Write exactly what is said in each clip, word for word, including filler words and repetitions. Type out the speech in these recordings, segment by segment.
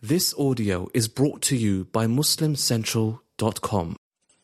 This audio is brought to you by Muslim Central dot com.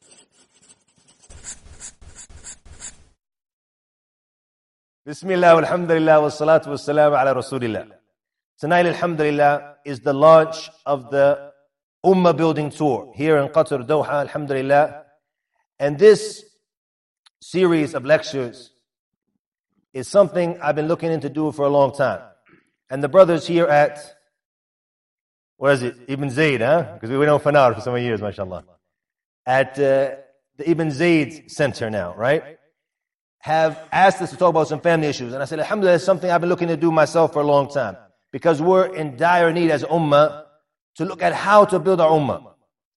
Bismillah, alhamdulillah, wa salatu wa salam ala rasulillah. Tonight, alhamdulillah, is the launch of the Ummah Building Tour here in Qatar, Doha, alhamdulillah. And this series of lectures is something I've been looking into do for a long time. And the brothers here at, where is it? Ibn Zayd, huh? Because we went on Fanar for so many years, mashallah. At uh, the Ibn Zayd Center now, right? Have asked us to talk about some family issues. And I said, alhamdulillah, it's something I've been looking to do myself for a long time. Because we're in dire need as ummah to look at how to build our ummah.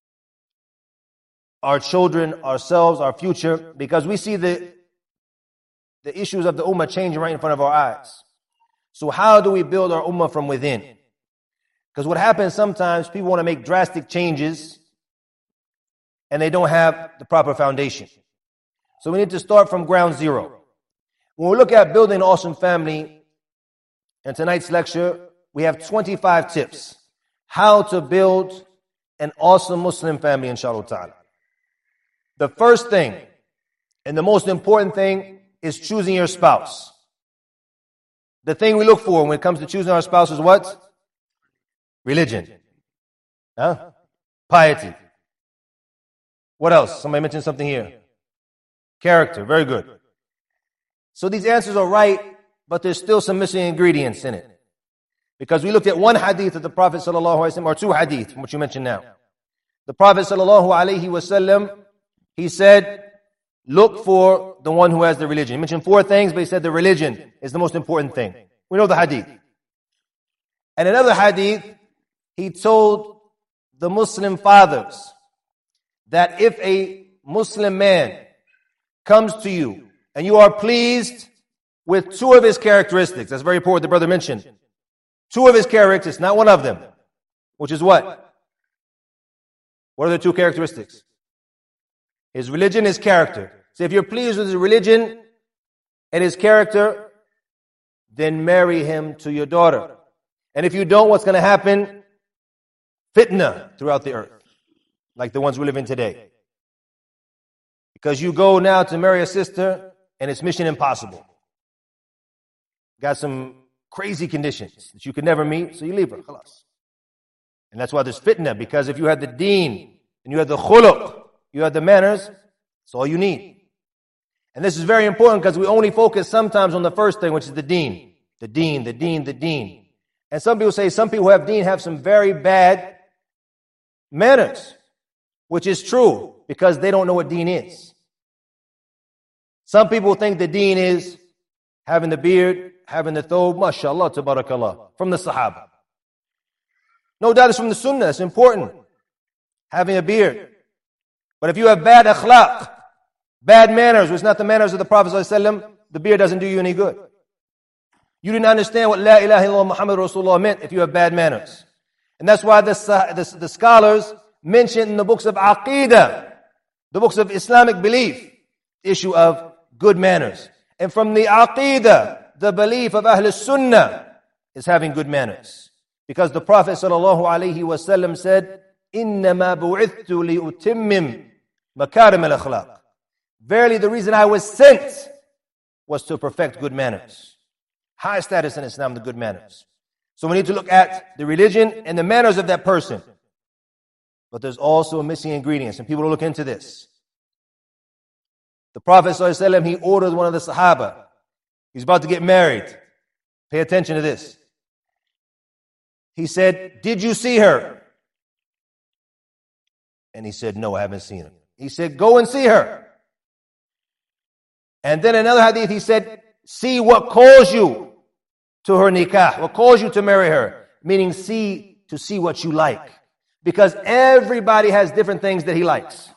Our children, ourselves, our future. Because we see the, the issues of the ummah changing right in front of our eyes. So how do we build our ummah from within? Because what happens sometimes, people want to make drastic changes and they don't have the proper foundation. So we need to start from ground zero. When we look at building an awesome family, in tonight's lecture, we have twenty-five tips. How to build an awesome Muslim family, inshallah ta'ala. The first thing, and the most important thing, is choosing your spouse. The thing we look for when it comes to choosing our spouse is what? Religion. Huh? Piety. What else? Somebody mentioned something here. Character. Very good. So these answers are right, but there's still some missing ingredients in it. Because we looked at one hadith of the Prophet sallallahu alaihi wasallam, or two hadith, from what you mentioned now. The Prophet sallallahu alaihi wasallam, he said, look for the one who has the religion. He mentioned four things, but he said the religion is the most important thing. We know the hadith. And another hadith, he told the Muslim fathers that if a Muslim man comes to you and you are pleased with two of his characteristics, that's very important, the brother mentioned. Two of his characteristics, not one of them. Which is what? What are the two characteristics? His religion, his character. So if you're pleased with his religion and his character, then marry him to your daughter. And if you don't, what's going to happen? Fitna throughout the earth, like the ones we live in today. Because you go now to marry a sister, and it's mission impossible. Got some crazy conditions that you could never meet, so you leave her. Khalas. And that's why there's fitna, because if you had the deen, and you had the khuluq, you had the manners, that's all you need. And this is very important because we only focus sometimes on the first thing, which is the deen. The deen, the deen, the deen. And some people say some people who have deen have some very bad manners, which is true because they don't know what deen is. Some people think the deen is having the beard, having the thobe, mashallah, tabarakallah, from the Sahaba. No doubt it's from the Sunnah, it's important, having a beard. But if you have bad akhlaq, bad manners, which is not the manners of the Prophet ﷺ, the beard doesn't do you any good. You didn't understand what La ilaha illallah Muhammad Rasulullah meant if you have bad manners. And that's why the, the, the scholars mention in the books of Aqeedah, the books of Islamic belief, the issue of good manners. And from the Aqeedah, the belief of Ahl Sunnah is having good manners. Because the Prophet sallallahu alaihi wasallam said, إِنَّمَا بُعِثْتُ لِأُتِمِّمْ مَكَارِمَ الْأَخْلَاقِ. Verily the reason I was sent was to perfect good manners. High status in Islam, the good manners. So we need to look at the religion and the manners of that person. But there's also missing ingredients, and people will look into this. The Prophet ﷺ, he ordered one of the Sahaba. He's about to get married. Pay attention to this. He said, did you see her? And he said, no, I haven't seen her. He said, go and see her. And then another hadith, he said, see what calls you to her nikah, what calls you to marry her, meaning see to see what you like, because everybody has different things that he likes.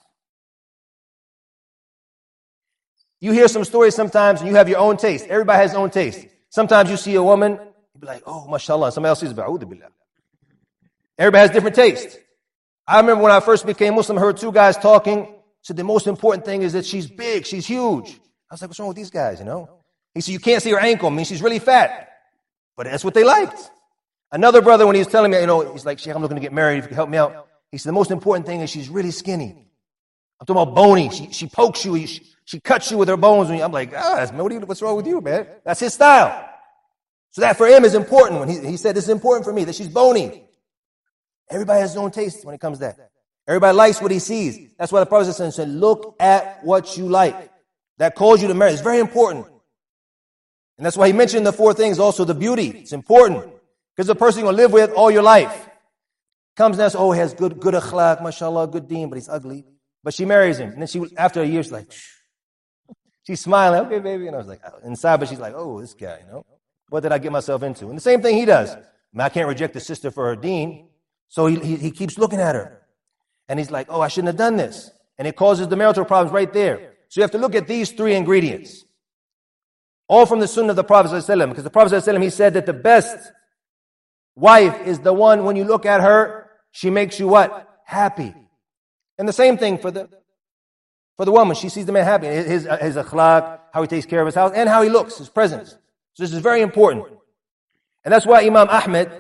You hear some stories sometimes and you have your own taste. Everybody has their own taste. Sometimes you see a woman, you be like, oh, mashallah. Somebody else sees, ba'udhu billah. Everybody has different taste. I remember when I first became Muslim, I heard two guys talking. Said the most important thing is that she's big, she's huge. I was like, what's wrong with these guys, you know? He said, you can't see her ankle. I mean, she's really fat. But that's what they liked. Another brother, when he was telling me, you know, he's like, Sheikh, I'm looking to get married. If you could help me out. He said, the most important thing is she's really skinny. I'm talking about bony. She, she pokes you. She, she cuts you with her bones. I'm like, ah, that's, what you, what's wrong with you, man? That's his style. So that for him is important. When he, he said, this is important for me, that she's bony. Everybody has his own taste when it comes to that. Everybody likes what he sees. That's why the Prophet said, look at what you like. That calls you to marry. It's very important. And that's why he mentioned the four things, also the beauty. It's important. Because the person you're going to live with all your life comes and says, oh, he has good, good akhlaq, mashallah, good deen, but he's ugly. But she marries him. And then she, after a year, she's like, shh. She's smiling, okay, baby. And I was like, inside, but she's like, oh, this guy, you know. What did I get myself into? And the same thing he does. I mean, I can't reject the sister for her deen. So he, he, he keeps looking at her. And he's like, oh, I shouldn't have done this. And it causes the marital problems right there. So you have to look at these three ingredients. All from the sunnah of the Prophet ﷺ. Because the Prophet ﷺ, he said that the best wife is the one, when you look at her, she makes you what? Happy. And the same thing for the for the woman. She sees the man happy. His, his, his akhlaq, how he takes care of his house, and how he looks, his presence. So this is very important. And that's why Imam Ahmed,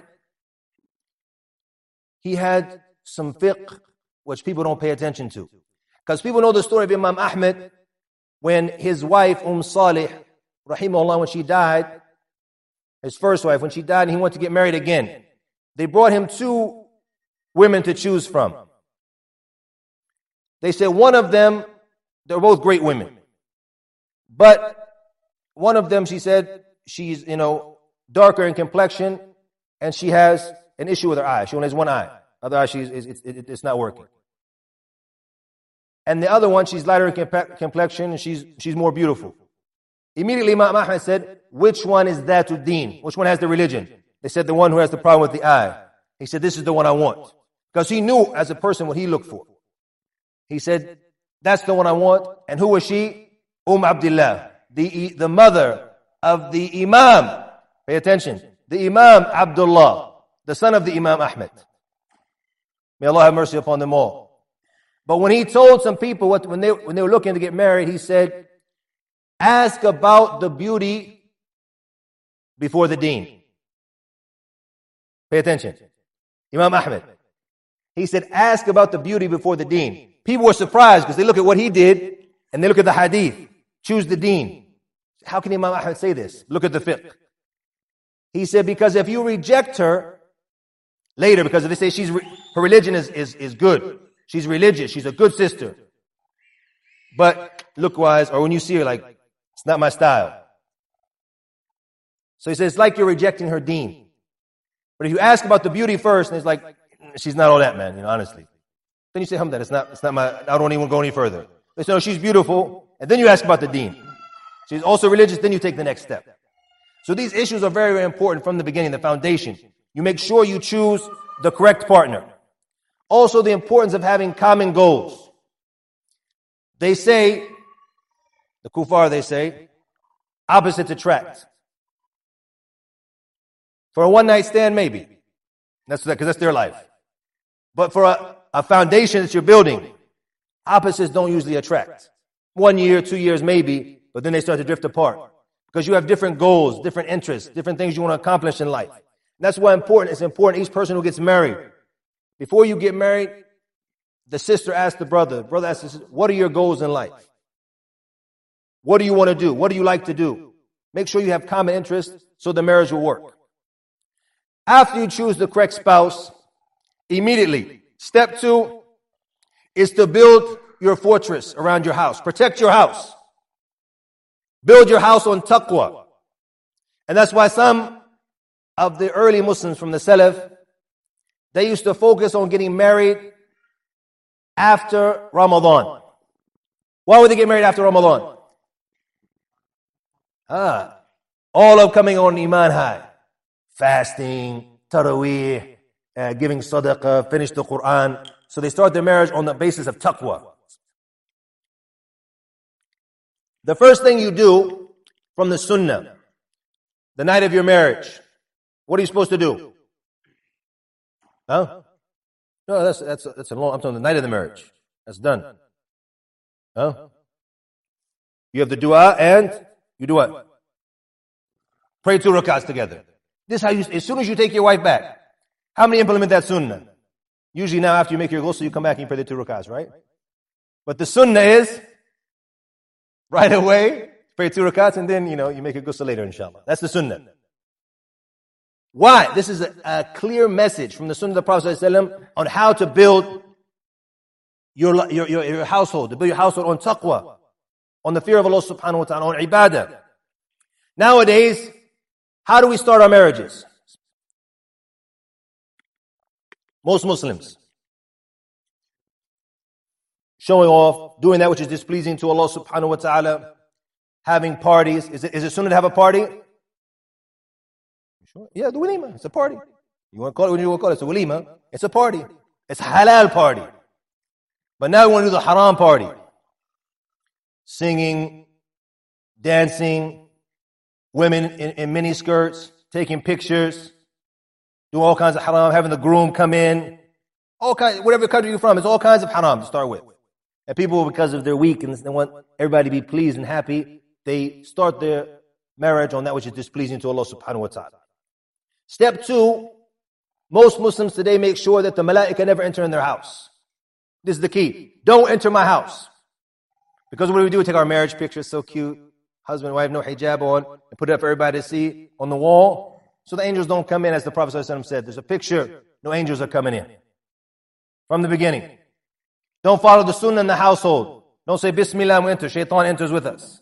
he had some fiqh which people don't pay attention to. Because people know the story of Imam Ahmed when his wife, Umm Salih, rahimahullah, when she died, his first wife, when she died, and he wanted to get married again. They brought him two women to choose from. They said one of them, they're both great women. But one of them, she said, she's, you know, darker in complexion, and she has an issue with her eye. She only has one eye. Other eye, she's, it's, it's, it's not working. And the other one, she's lighter in complexion, and she's, she's more beautiful. Immediately, Imam Ahmed said, which one is Dhatud Deen? Which one has the religion? They said, the one who has the problem with the eye. He said, this is the one I want. Because he knew as a person what he looked for. He said, that's the one I want. And who was she? Umm Abdullah, the, the mother of the Imam. Pay attention. The Imam Abdullah, the son of the Imam Ahmed. May Allah have mercy upon them all. But when he told some people, what, when, they, when they were looking to get married, he said, ask about the beauty before the deen. Pay attention. Imam Ahmed. He said, ask about the beauty before the deen. People were surprised because they look at what he did and they look at the hadith. Choose the deen. How can Imam Ahmed say this? Look at the fiqh. He said, because if you reject her later, because if they say she's re- her religion is, is, is good, she's religious, she's a good sister. But look-wise, or when you see her, like, it's not my style. So he says, it's like you're rejecting her deen. But if you ask about the beauty first, and it's like, she's not all that, man, you know, honestly. Then you say, Hamdan, it's not, it's not my, I don't even go any further. They say, no, she's beautiful. And then you ask about the deen. She's also religious, then you take the next step. So these issues are very, very important from the beginning, the foundation. You make sure you choose the correct partner. Also, the importance of having common goals. They say, the kuffar, they say, opposites attract. For a one-night stand, maybe. That's because that's their life. But for a, a foundation that you're building, opposites don't usually attract. One year, two years, maybe, but then they start to drift apart. Because you have different goals, different interests, different things you want to accomplish in life. That's why important. It's important each person who gets married. Before you get married, the sister asks the brother, the brother asks the sister, what are your goals in life? What do you want to do? What do you like to do? Make sure you have common interests so the marriage will work. After you choose the correct spouse, immediately, step two is to build your fortress around your house. Protect your house. Build your house on taqwa. And that's why some of the early Muslims from the Salaf, they used to focus on getting married after Ramadan. Why would they get married after Ramadan? Ah, all of coming on Iman high. Fasting, taraweeh, uh, giving sadaqah, finish the Quran. So they start their marriage on the basis of taqwa. The first thing you do from the sunnah, the night of your marriage, what are you supposed to do? Huh? No, that's that's that's a long. I'm talking the night of the marriage. That's done. Huh? You have the dua and you do what? Pray two rakats together. This is how you, as soon as you take your wife back, how many implement that sunnah? Usually now after you make your ghusl, you come back and you pray the two rakats, right? But the sunnah is right away, pray two rakats, and then, you know, you make a ghusl later, inshallah. That's the sunnah. Why? This is a, a clear message from the sunnah of the Prophet ﷺ on how to build your, your, your, your household, to build your household on taqwa, on the fear of Allah subhanahu wa ta'ala, on ibadah. Nowadays, how do we start our marriages? Most Muslims showing off, doing that which is displeasing to Allah subhanahu wa ta'ala, having parties. Is it, is it sunnah to have a party? Sure. Yeah, the walima. It's a party. You want to call it what you want to call it. It's a walima. It's a party. It's a halal party. But now we want to do the haram party. Singing, dancing, women in, in mini skirts, taking pictures, doing all kinds of haram, having the groom come in. All kinds, whatever country you're from, it's all kinds of haram to start with. And people, because of their weak and they want everybody to be pleased and happy, they start their marriage on that which is displeasing to Allah subhanahu wa ta'ala. Step two, most Muslims today make sure that the malaika never enter in their house. This is the key. Don't enter my house. Because what do we do? We take our marriage picture, so cute, husband and wife, no hijab on, and put it up for everybody to see on the wall. So the angels don't come in, as the Prophet ﷺ said. There's a picture, no angels are coming in. From the beginning. Don't follow the sunnah in the household. Don't say, Bismillah, we enter. Shaitan enters with us.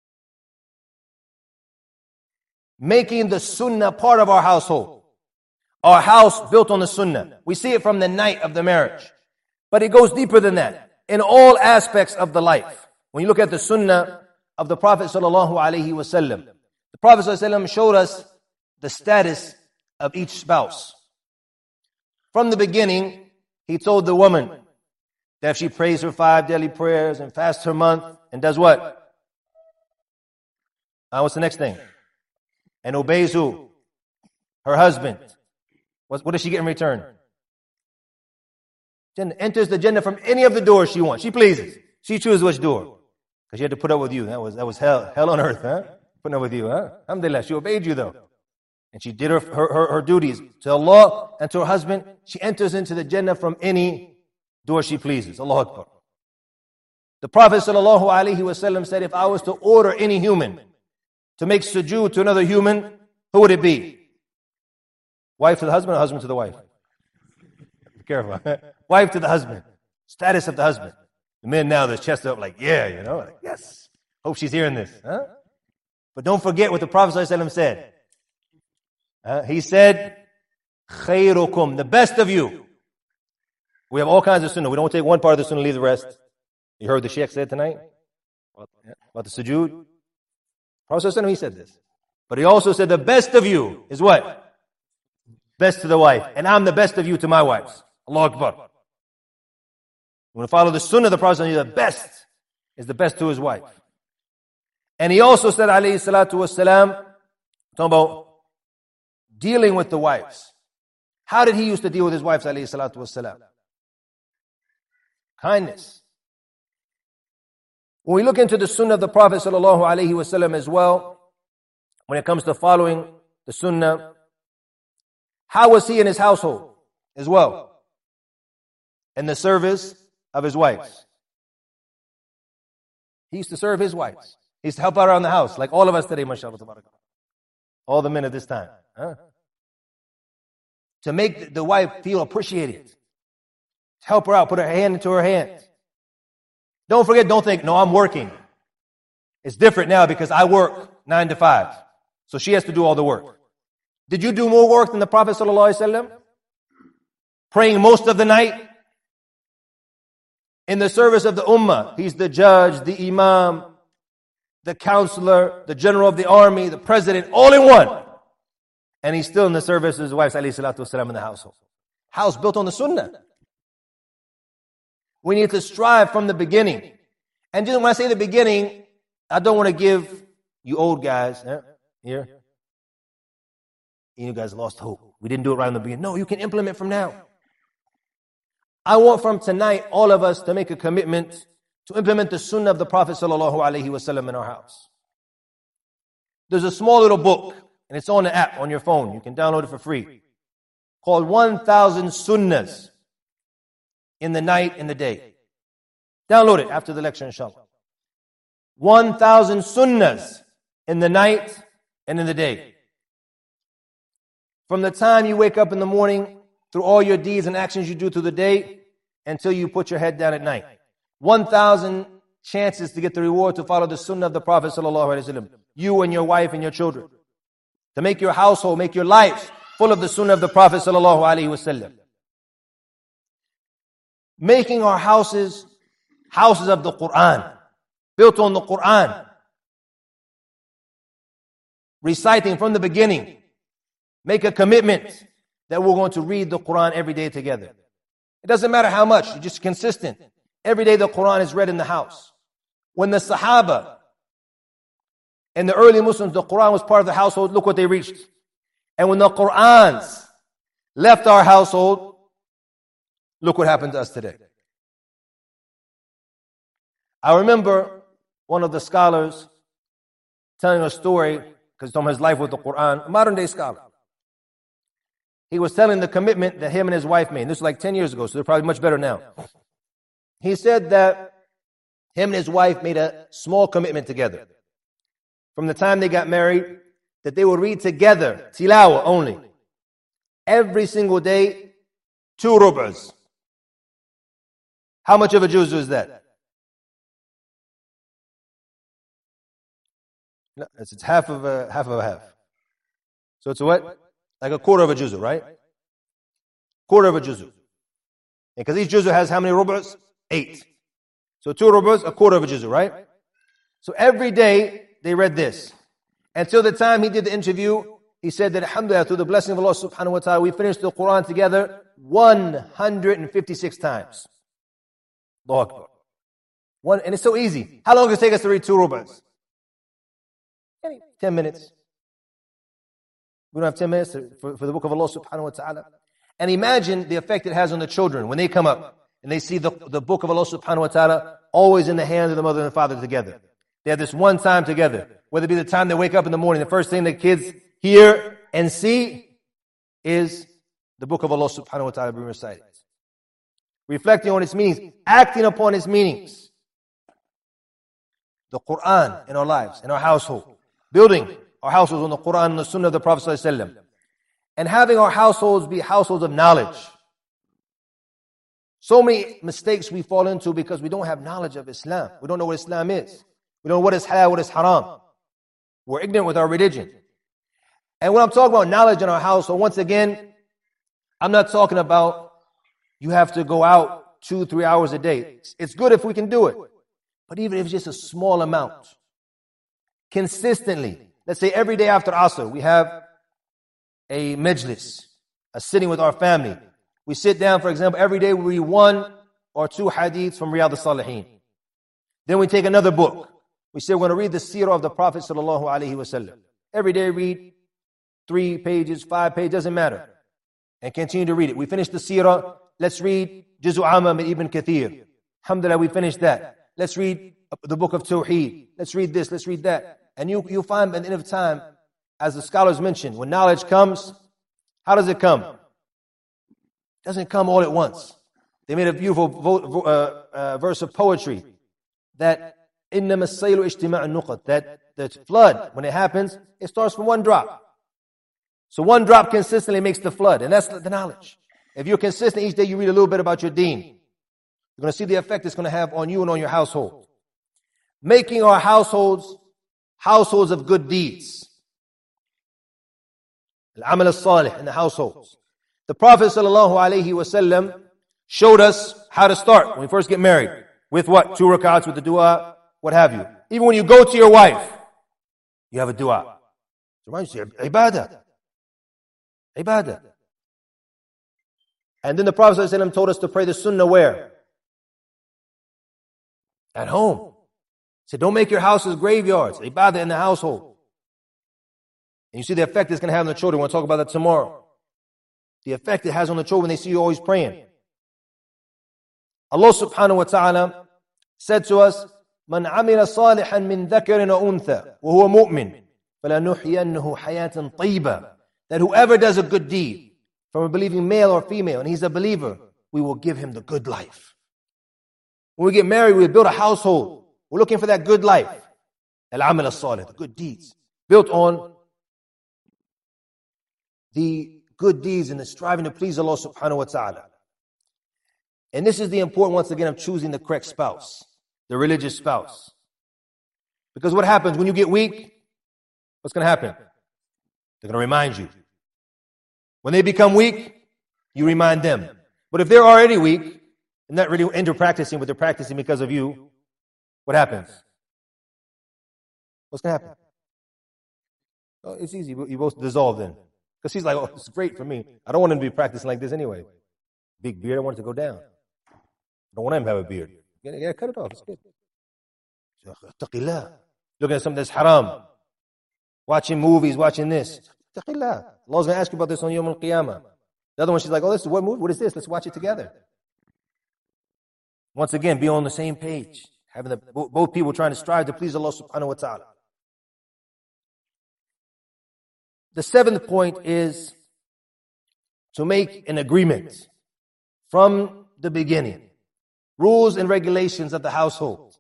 Making the sunnah part of our household. Our house built on the sunnah. We see it from the night of the marriage. But it goes deeper than that. In all aspects of the life. When you look at the sunnah of the Prophet sallallahu alaihi wasallam, the Prophet sallallahu alaihi wasallam showed us the status of each spouse. From the beginning, he told the woman that if she prays her five daily prayers and fasts her month and does what? Uh, what's the next thing? And obeys who? Her husband. What, what does she get in return? Jannah. Enters the Jannah from any of the doors she wants. She pleases. She chooses which door. Because she had to put up with you. That was, that was hell, hell on earth, huh? Putting up with you, huh? Alhamdulillah, she obeyed you though. And she did her, her, her, her duties to Allah and to her husband. She enters into the Jannah from any door she pleases. Allahu Akbar. The Prophet sallallahu alaihi wasallam said, if I was to order any human to make sujood to another human, who would it be? Wife to the husband or husband to the wife? Be careful. Wife to the husband. Status of the husband. The men now, their chest up like, yeah, you know, like, yes. Hope she's hearing this. Huh? But don't forget what the Prophet sallallahu alaihi wasallam said. Uh, he said, khayrukum, the best of you. We have all kinds of sunnah. We don't take one part of the sunnah and leave the rest. You heard the Sheikh said tonight? About the sujood? Prophet ﷺ, he said this. But he also said, the best of you is what? Best to the wife. And I'm the best of you to my wives. Allahu Akbar. You want to follow the sunnah of the Prophet ﷺ, the best is the best to his wife. And he also said, alayhi salatu wassalam, talking about dealing with the wives. How did he used to deal with his wives, alayhi salatu wassalam? Kindness. When we look into the sunnah of the Prophet sallallahu alaihi wasallam as well, when it comes to following the sunnah, how was he in his household as well? In the service of his wives. He used to serve his wives. He used to help out around the house, like all of us today, mashallah. All the men at this time. Huh? To make the wife feel appreciated. Help her out, put her hand into her hand. Don't forget, don't think, no, I'm working. It's different now because I work nine to five. So she has to do all the work. Did you do more work than the Prophet sallallahu alaihi wasallam? Praying most of the night? In the service of the ummah. He's the judge, the imam, the counselor, the general of the army, the president, all in one. And he's still in the service of his wife, alayhi salatu wasalam, in the household. House built on the sunnah. We need to strive from the beginning. And just when I say the beginning, I don't want to give you old guys eh, here. You guys lost hope. We didn't do it right in the beginning. No, you can implement from now. I want from tonight all of us to make a commitment to implement the sunnah of the Prophet sallallahu alaihi wasallam in our house. There's a small little book and it's on the app on your phone. You can download it for free. Called one thousand Sunnahs in the night and the day. Download it after the lecture, inshallah. one thousand Sunnahs in the night and in the day. From the time you wake up in the morning, through all your deeds and actions you do through the day, until you put your head down at night. one thousand chances to get the reward to follow the sunnah of the Prophet sallallahu alaihi wasallam. You and your wife and your children. To make your household, make your life full of the sunnah of the Prophet sallallahu alaihi wasallam. Making our houses, houses of the Quran, built on the Quran. Reciting from the beginning. Make a commitment that we're going to read the Quran every day together. It doesn't matter how much, you're just consistent. Every day the Quran is read in the house. When the Sahaba and the early Muslims, the Quran was part of the household, look what they reached. And when the Qurans left our household, look what happened to us today. I remember one of the scholars telling a story, because from his life with the Quran, a modern day scholar. He was telling the commitment that him and his wife made. This was like ten years ago, so they're probably much better now. He said that him and his wife made a small commitment together. From the time they got married, that they would read together, tilawa only, every single day, two rub'as. How much of a juz is that? No, it's, it's half of a half of a half. So it's a what? Like a quarter of a juzu, right? Quarter of a juzu. Because each juzu has how many rub'as? Eight. So two rub'as, a quarter of a juzu, right? So every day they read this. Until the time he did the interview, he said that alhamdulillah, through the blessing of Allah subhanahu wa ta'ala, we finished the Quran together one hundred fifty-six times. Allahu Akbar. One, and it's so easy. How long does it take us to read two rub'as? Ten minutes. We don't have ten minutes for, for the book of Allah subhanahu wa ta'ala. And imagine the effect it has on the children when they come up and they see the, the book of Allah subhanahu wa ta'ala always in the hands of the mother and the father together. They have this one time together. Whether it be the time they wake up in the morning, the first thing the kids hear and see is the book of Allah subhanahu wa ta'ala being recited. Reflecting on its meanings, acting upon its meanings. The Quran in our lives, in our household. Building our households on the Quran and the Sunnah of the Prophet ﷺ. And having our households be households of knowledge. So many mistakes we fall into because we don't have knowledge of Islam. We don't know what Islam is. We don't know what is halal, what is haram. We're ignorant with our religion. And when I'm talking about knowledge in our household, once again, I'm not talking about you have to go out two, three hours a day. It's good if we can do it. But even if it's just a small amount, consistently, let's say every day after Asr, we have a majlis, a sitting with our family. We sit down, for example, every day we read one or two hadiths from Riyadh al-Salihin. Then we take another book. We say we're going to read the seerah of the Prophet sallallahu alaihi wasallam. Every day read three pages, five pages, doesn't matter. And continue to read it. We finish the seerah. Let's read Juz'u Amma min Ibn Kathir. Alhamdulillah, we finished that. Let's read the book of Tawheed. Let's read this, let's read that. And you, you'll find at the end of time, as the scholars mentioned, when knowledge comes, how does it come? It doesn't come all at once. They made a beautiful vo- uh, uh, verse of poetry that إِنَّمَا السَّيْلُ اجْتِمَاعُ النُّقَطِ that the flood, when it happens, it starts from one drop. So one drop consistently makes the flood, and that's the knowledge. If you're consistent, each day you read a little bit about your deen, you're going to see the effect it's going to have on you and on your household. Making our households households of good deeds. Al-amal al-salih in the households. The Prophet sallallahu alaihi wasallam showed us how to start when we first get married. With what? Two rak'ats, with the dua, what have you. Even when you go to your wife, you have a dua. It reminds you of ibadah. Ibadah. And then the Prophet sallallahu alaihi wasallam told us to pray the sunnah where? At home. He said, don't make your houses graveyards. Ibadah in the household. And you see the effect it's going to have on the children. We'll talk about that tomorrow. The effect it has on the children when they see you always praying. Allah subhanahu wa ta'ala said to us, من عمل صالحا من ذكر وأنثى وهو مؤمن فَلَنُحْيَنَّهُ حَيَاةً طَيِّبَةً. That whoever does a good deed, from a believing male or female, and he's a believer, we will give him the good life. When we get married, we build a household. We're looking for that good life. Al-amal as-salih, the good deeds. Built on the good deeds and the striving to please Allah subhanahu wa ta'ala. And this is the important, once again, of choosing the correct spouse, the religious spouse. Because what happens when you get weak? What's going to happen? They're going to remind you. When they become weak, you remind them. But if they're already weak, and not really into practicing, but they're practicing because of you, what happens? What's going to happen? Oh, it's easy. You both dissolve then. Because he's like, oh, it's great for me. I don't want him to be practicing like this anyway. Big beard, I want it to go down. I don't want him to have a beard. Yeah, yeah, cut it off. It's good. Looking at something that's haram. Watching movies, watching this. Taqillah. Allah's going to ask you about this on Yawm al-Qiyamah. The other one, she's like, oh, this is what movie? What is this? Let's watch it together. Once again, be on the same page. Having the, both people trying to strive to please Allah subhanahu wa ta'ala. The seventh point is to make an agreement from the beginning. Rules and regulations of the household.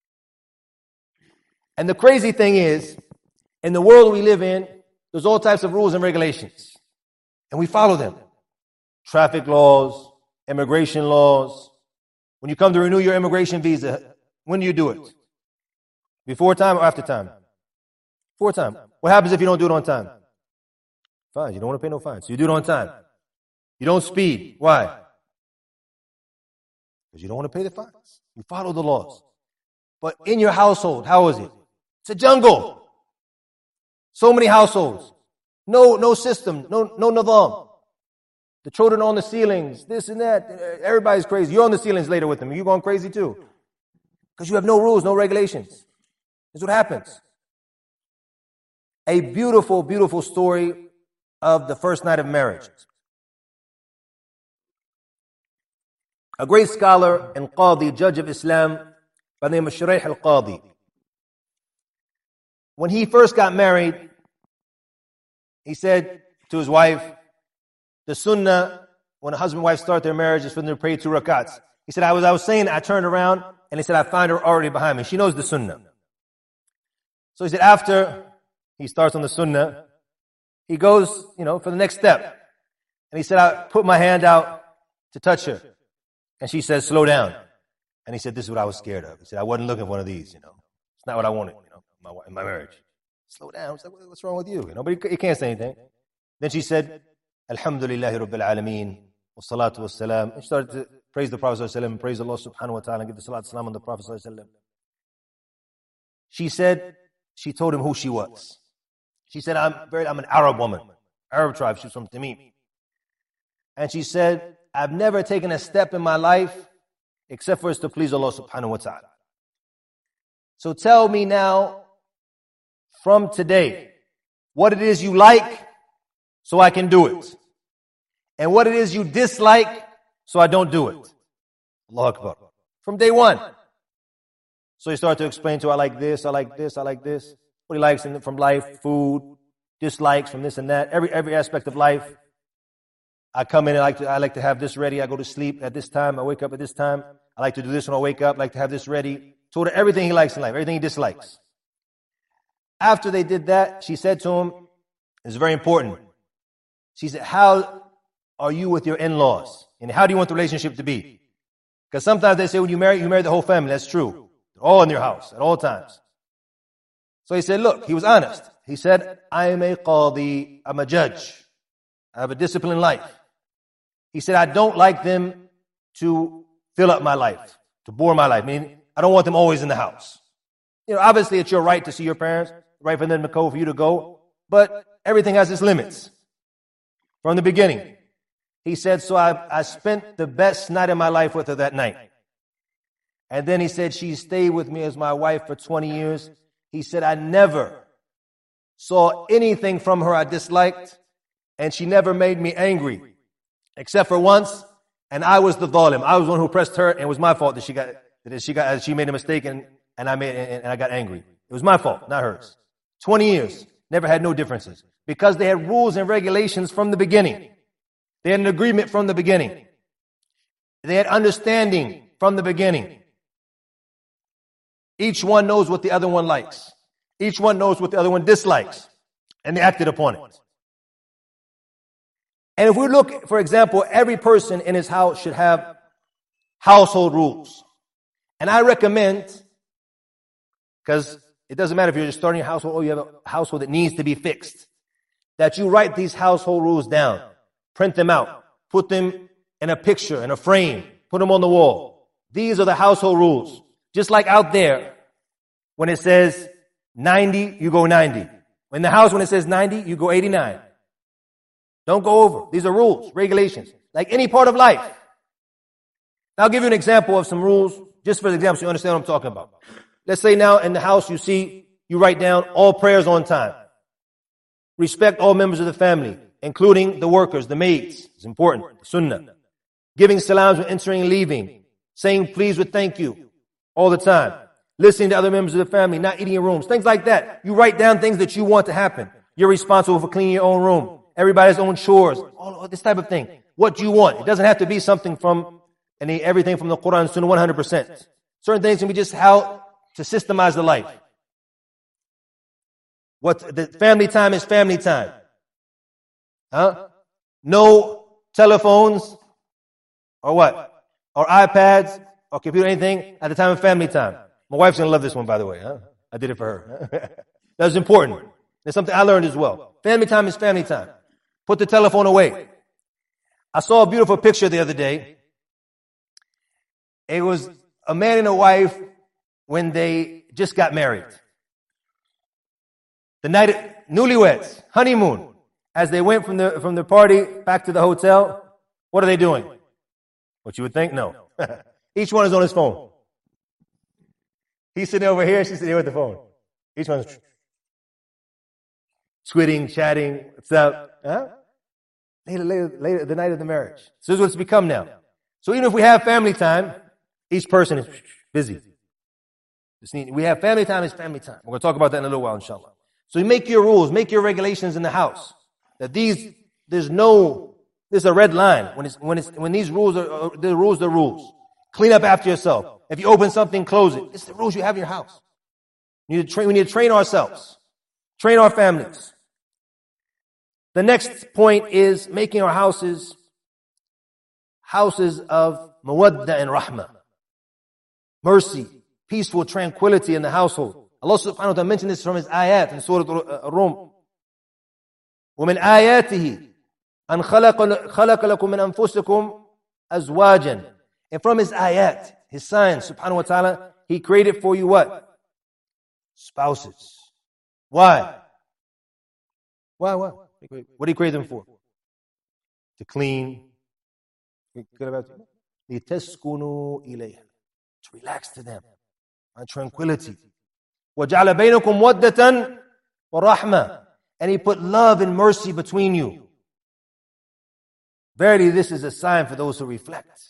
And the crazy thing is, in the world we live in, there's all types of rules and regulations. And we follow them. Traffic laws, immigration laws. When you come to renew your immigration visa, when do you do it? Before time or after time? Before time. What happens if you don't do it on time? Fine, you don't want to pay no fine. So you do it on time. You don't speed. Why? Because you don't want to pay the fines. You follow the laws. But in your household, how is it? It's a jungle. So many households. No, no system. No, no nizam. The children on the ceilings, this and that. Everybody's crazy. You're on the ceilings later with them. You're going crazy too. Because you have no rules, no regulations. That's what happens. A beautiful, beautiful story of the first night of marriage. A great scholar and qadi, judge of Islam, by the name of Shuraih al-Qadi. When he first got married, he said to his wife, the sunnah, when a husband and wife start their marriage, is for them to pray two rakats. He said, I was, I was saying, I turned around, and he said, I find her already behind me. She knows the sunnah. So he said, after he starts on the sunnah, he goes, you know, for the next step. And he said, I put my hand out to touch her. And she says, slow down. And he said, this is what I was scared of. He said, I wasn't looking for one of these, you know. It's not what I wanted, you know, in my, in my marriage. Slow down. Like, what's wrong with you? You know, but he, he can't say anything. Then she said, Alhamdulillahi Rabbil Alameen, wa salatu wa salam. And she started to praise the Prophet sallallahu alaihi wasallam, praise Allah subhanahu wa ta'ala, and give the salat salam on the Prophet sallallahu alaihi wasallam. She said, she told him who she was. She said, I'm very, I'm an Arab woman, Arab tribe. She's from Tamim. And she said, I've never taken a step in my life except for us to please Allah subhanahu wa ta'ala. So tell me now, from today, what it is you like so I can do it. And what it is you dislike so I don't do it. Allahu Akbar. From day one. So he started to explain to her, I like this, I like this, I like this. What he likes in, from life, food, dislikes from this and that, every every aspect of life. I come in and I like, to, I like to have this ready. I go to sleep at this time. I wake up at this time. I like to do this when I wake up. I like to have this ready. Told her everything he likes in life, everything he dislikes. After they did that, she said to him, it's very important. She said, how are you with your in-laws? And how do you want the relationship to be? Because sometimes they say when you marry, you marry the whole family. That's true. They're all in your house at all times. So he said, look, he was honest. He said, I am a qadi. I'm a judge. I have a disciplined life. He said, I don't like them to fill up my life, to bore my life. I mean, I don't want them always in the house. You know, obviously it's your right to see your parents, right for them to go, for you to go, but everything has its limits. From the beginning. He said, so I, I spent the best night of my life with her that night. And then he said, she stayed with me as my wife for twenty years. He said, I never saw anything from her I disliked, and she never made me angry. Except for once, and I was the dhalim. I was the one who pressed her, and it was my fault that she got that she got she made a mistake, and, and I made and, and I got angry. It was my fault, not hers. Twenty years. never had no differences. Because they had rules and regulations from the beginning. They had an agreement from the beginning. They had understanding from the beginning. Each one knows what the other one likes. Each one knows what the other one dislikes. And they acted upon it. And if we look, for example, every person in his house should have household rules. And I recommend, because it doesn't matter if you're just starting a household or you have a household that needs to be fixed, that you write these household rules down, print them out, put them in a picture, in a frame, put them on the wall. These are the household rules. Just like out there, when it says ninety, you go ninety. In the house, when it says ninety, you go eighty-nine. Don't go over. These are rules, regulations, like any part of life. Now, I'll give you an example of some rules, just for example, so you understand what I'm talking about. Let's say now in the house you see, you write down all prayers on time. Respect all members of the family, including the workers, the maids. It's important. Sunnah. Giving salams when entering and leaving. Saying please with thank you all the time. Listening to other members of the family, not eating in rooms. Things like that. You write down things that you want to happen. You're responsible for cleaning your own room. Everybody's own chores. All this type of thing. What you want. It doesn't have to be something from any everything from the Quran and Sunnah one hundred percent. Certain things can be just how to systemize the life. What the family time is family time. Huh? No telephones or what? Or iPads or computer, anything at the time of family time. My wife's going to love this one, by the way. Huh? I did it for her. That was important. It's something I learned as well. Family time is family time. Put the telephone away. I saw a beautiful picture the other day. It was a man and a wife when they just got married. The night, newlyweds, honeymoon. As they went from the, from the party back to the hotel, what are they doing? What you would think? No. Each one is on his phone. He's sitting over here, she's sitting here with the phone. Each one's tweeting, chatting, what's up? Huh? Later, later, later, the night of the marriage. So this is what it's become now. So even if we have family time, each person is busy. We have family time, it's family time. We're going to talk about that in a little while, inshallah. So you make your rules, make your regulations in the house. That these, there's no, there's a red line. When it's, when it's, when these rules are, the rules, the rules. Clean up after yourself. If you open something, close it. It's the rules you have in your house. We need to train, we need to train ourselves. Train our families. The next point is making our houses houses of mawadda and rahmah. Mercy, peaceful tranquility in the household. Allah subhanahu wa ta'ala mentioned this from his ayat in Surah Ar-Rum. ومن آياته أن خلق خلق لكم من أنفسكم أزواجا. And from his ayat, his signs, subhanahu wa ta'ala, he created for you what? Spouses. Why? Why, why? What did he create them for? To clean. لِتَسْكُنُوا إِلَيْهَا. To relax to them. And tranquility. وَجَعَلَ بَيْنَكُمْ وَدَّةً وَرَحْمَةً. And he put love and mercy between you. Verily, this is a sign for those who reflect.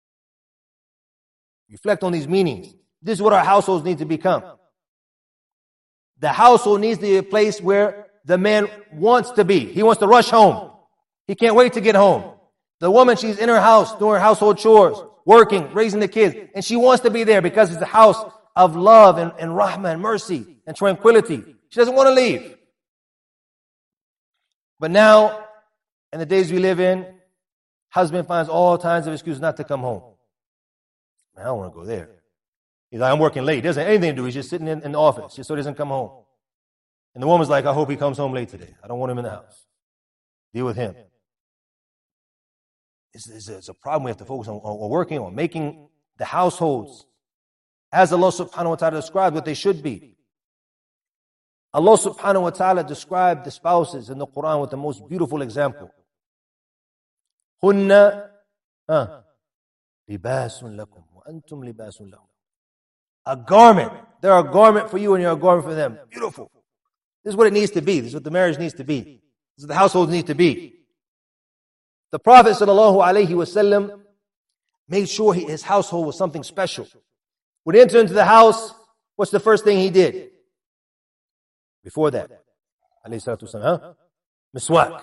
Reflect on these meanings. This is what our households need to become. The household needs to be a place where the man wants to be. He wants to rush home. He can't wait to get home. The woman, she's in her house doing her household chores, working, raising the kids, and she wants to be there because it's a house of love and, and rahmah and mercy and tranquility. She doesn't want to leave. But now, in the days we live in, husband finds all kinds of excuses not to come home. Man, I don't want to go there. He's like, I'm working late. He doesn't have anything to do. He's just sitting in, in the office just so he doesn't come home. And the woman's like, I hope he comes home late today. I don't want him in the house. Deal with him. It's, it's, a, it's a problem we have to focus on, on working on, making the households as Allah subhanahu wa ta'ala described what they should be. Allah subhanahu wa ta'ala described the spouses in the Quran with the most beautiful example. Hunna libasun lakum wa antum libasun lahum. A garment. They're a garment for you and you're a garment for them. Beautiful. This is what it needs to be. This is what the marriage needs to be. This is what the household needs to be. The Prophet sallallahu alaihi wasallam made sure he, his household was something special. When he entered into the house, what's the first thing he did? Before that, alayhi salatu wasalam, huh? Miswak.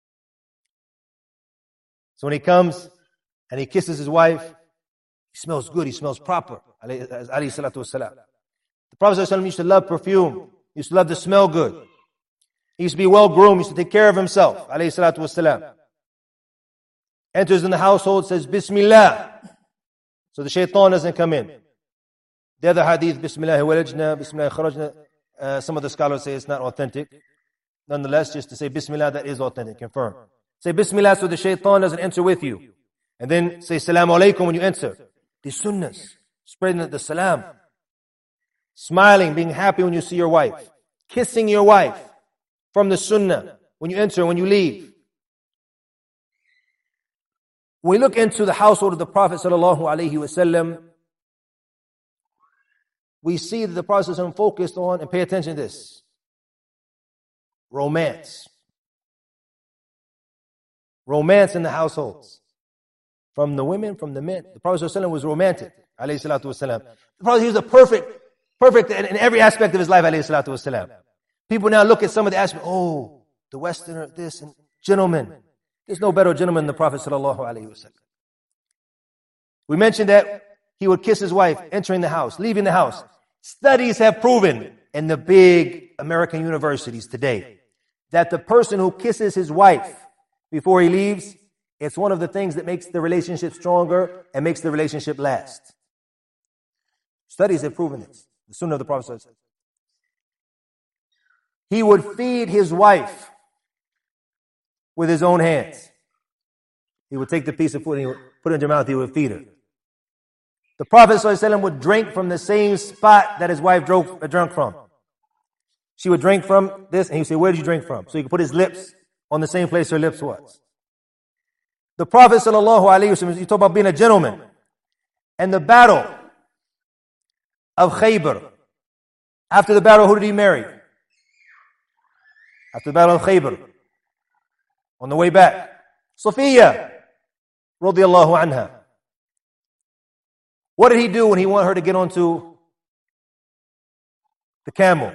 So when he comes and he kisses his wife, he smells good, he smells proper, alayhi salatu wasalam. The Prophet ﷺ used to love perfume, he used to love to smell good. He used to be well groomed, he used to take care of himself, alayhi salatu wasalam. Enters in the household, says, Bismillah. So the shaitan doesn't come in. The other hadith, Bismillah walajna, Bismillah kharajna, uh, some of the scholars say it's not authentic. Nonetheless, just to say Bismillah, that is authentic, confirmed. Say Bismillah so the shaitan doesn't enter with you. And then say Salamu Alaikum when you enter. These sunnahs, spreading the salam. Smiling, being happy when you see your wife. Kissing your wife from the sunnah when you enter, when you leave. When we look into the household of the Prophet sallallahu alaihi wasallam, we see that the Prophet ﷺ focused on, and pay attention to this, romance. Romance in the households. From the women, from the men. The Prophet ﷺ was romantic, alayhi salatu wasalam. The Prophet, he was a perfect, perfect in, in every aspect of his life, alayhi salatu wasalam. People now look at some of the aspects, oh, the Westerner, this, and gentlemen. There's no better gentleman than the Prophet sallallahu alaihi wasallam. We mentioned that he would kiss his wife entering the house, leaving the house. Studies have proven in the big American universities today that the person who kisses his wife before he leaves, it's one of the things that makes the relationship stronger and makes the relationship last. Studies have proven this. The Sunnah of the Prophet sallallahu alaihi wasallam. He would feed his wife with his own hands. He would take the piece of food and he would put it in her mouth, he would feed her. The Prophet ﷺ would drink from the same spot that his wife drove, uh, drank from. She would drink from this, and he would say, where did you drink from? So he could put his lips on the same place her lips was. The Prophet ﷺ, you talk about being a gentleman, and the battle of Khaybar. After the battle, who did he marry? After the battle of Khaybar. On the way back, Safiya, radiyallahu anha. What did he do when he wanted her to get onto the camel?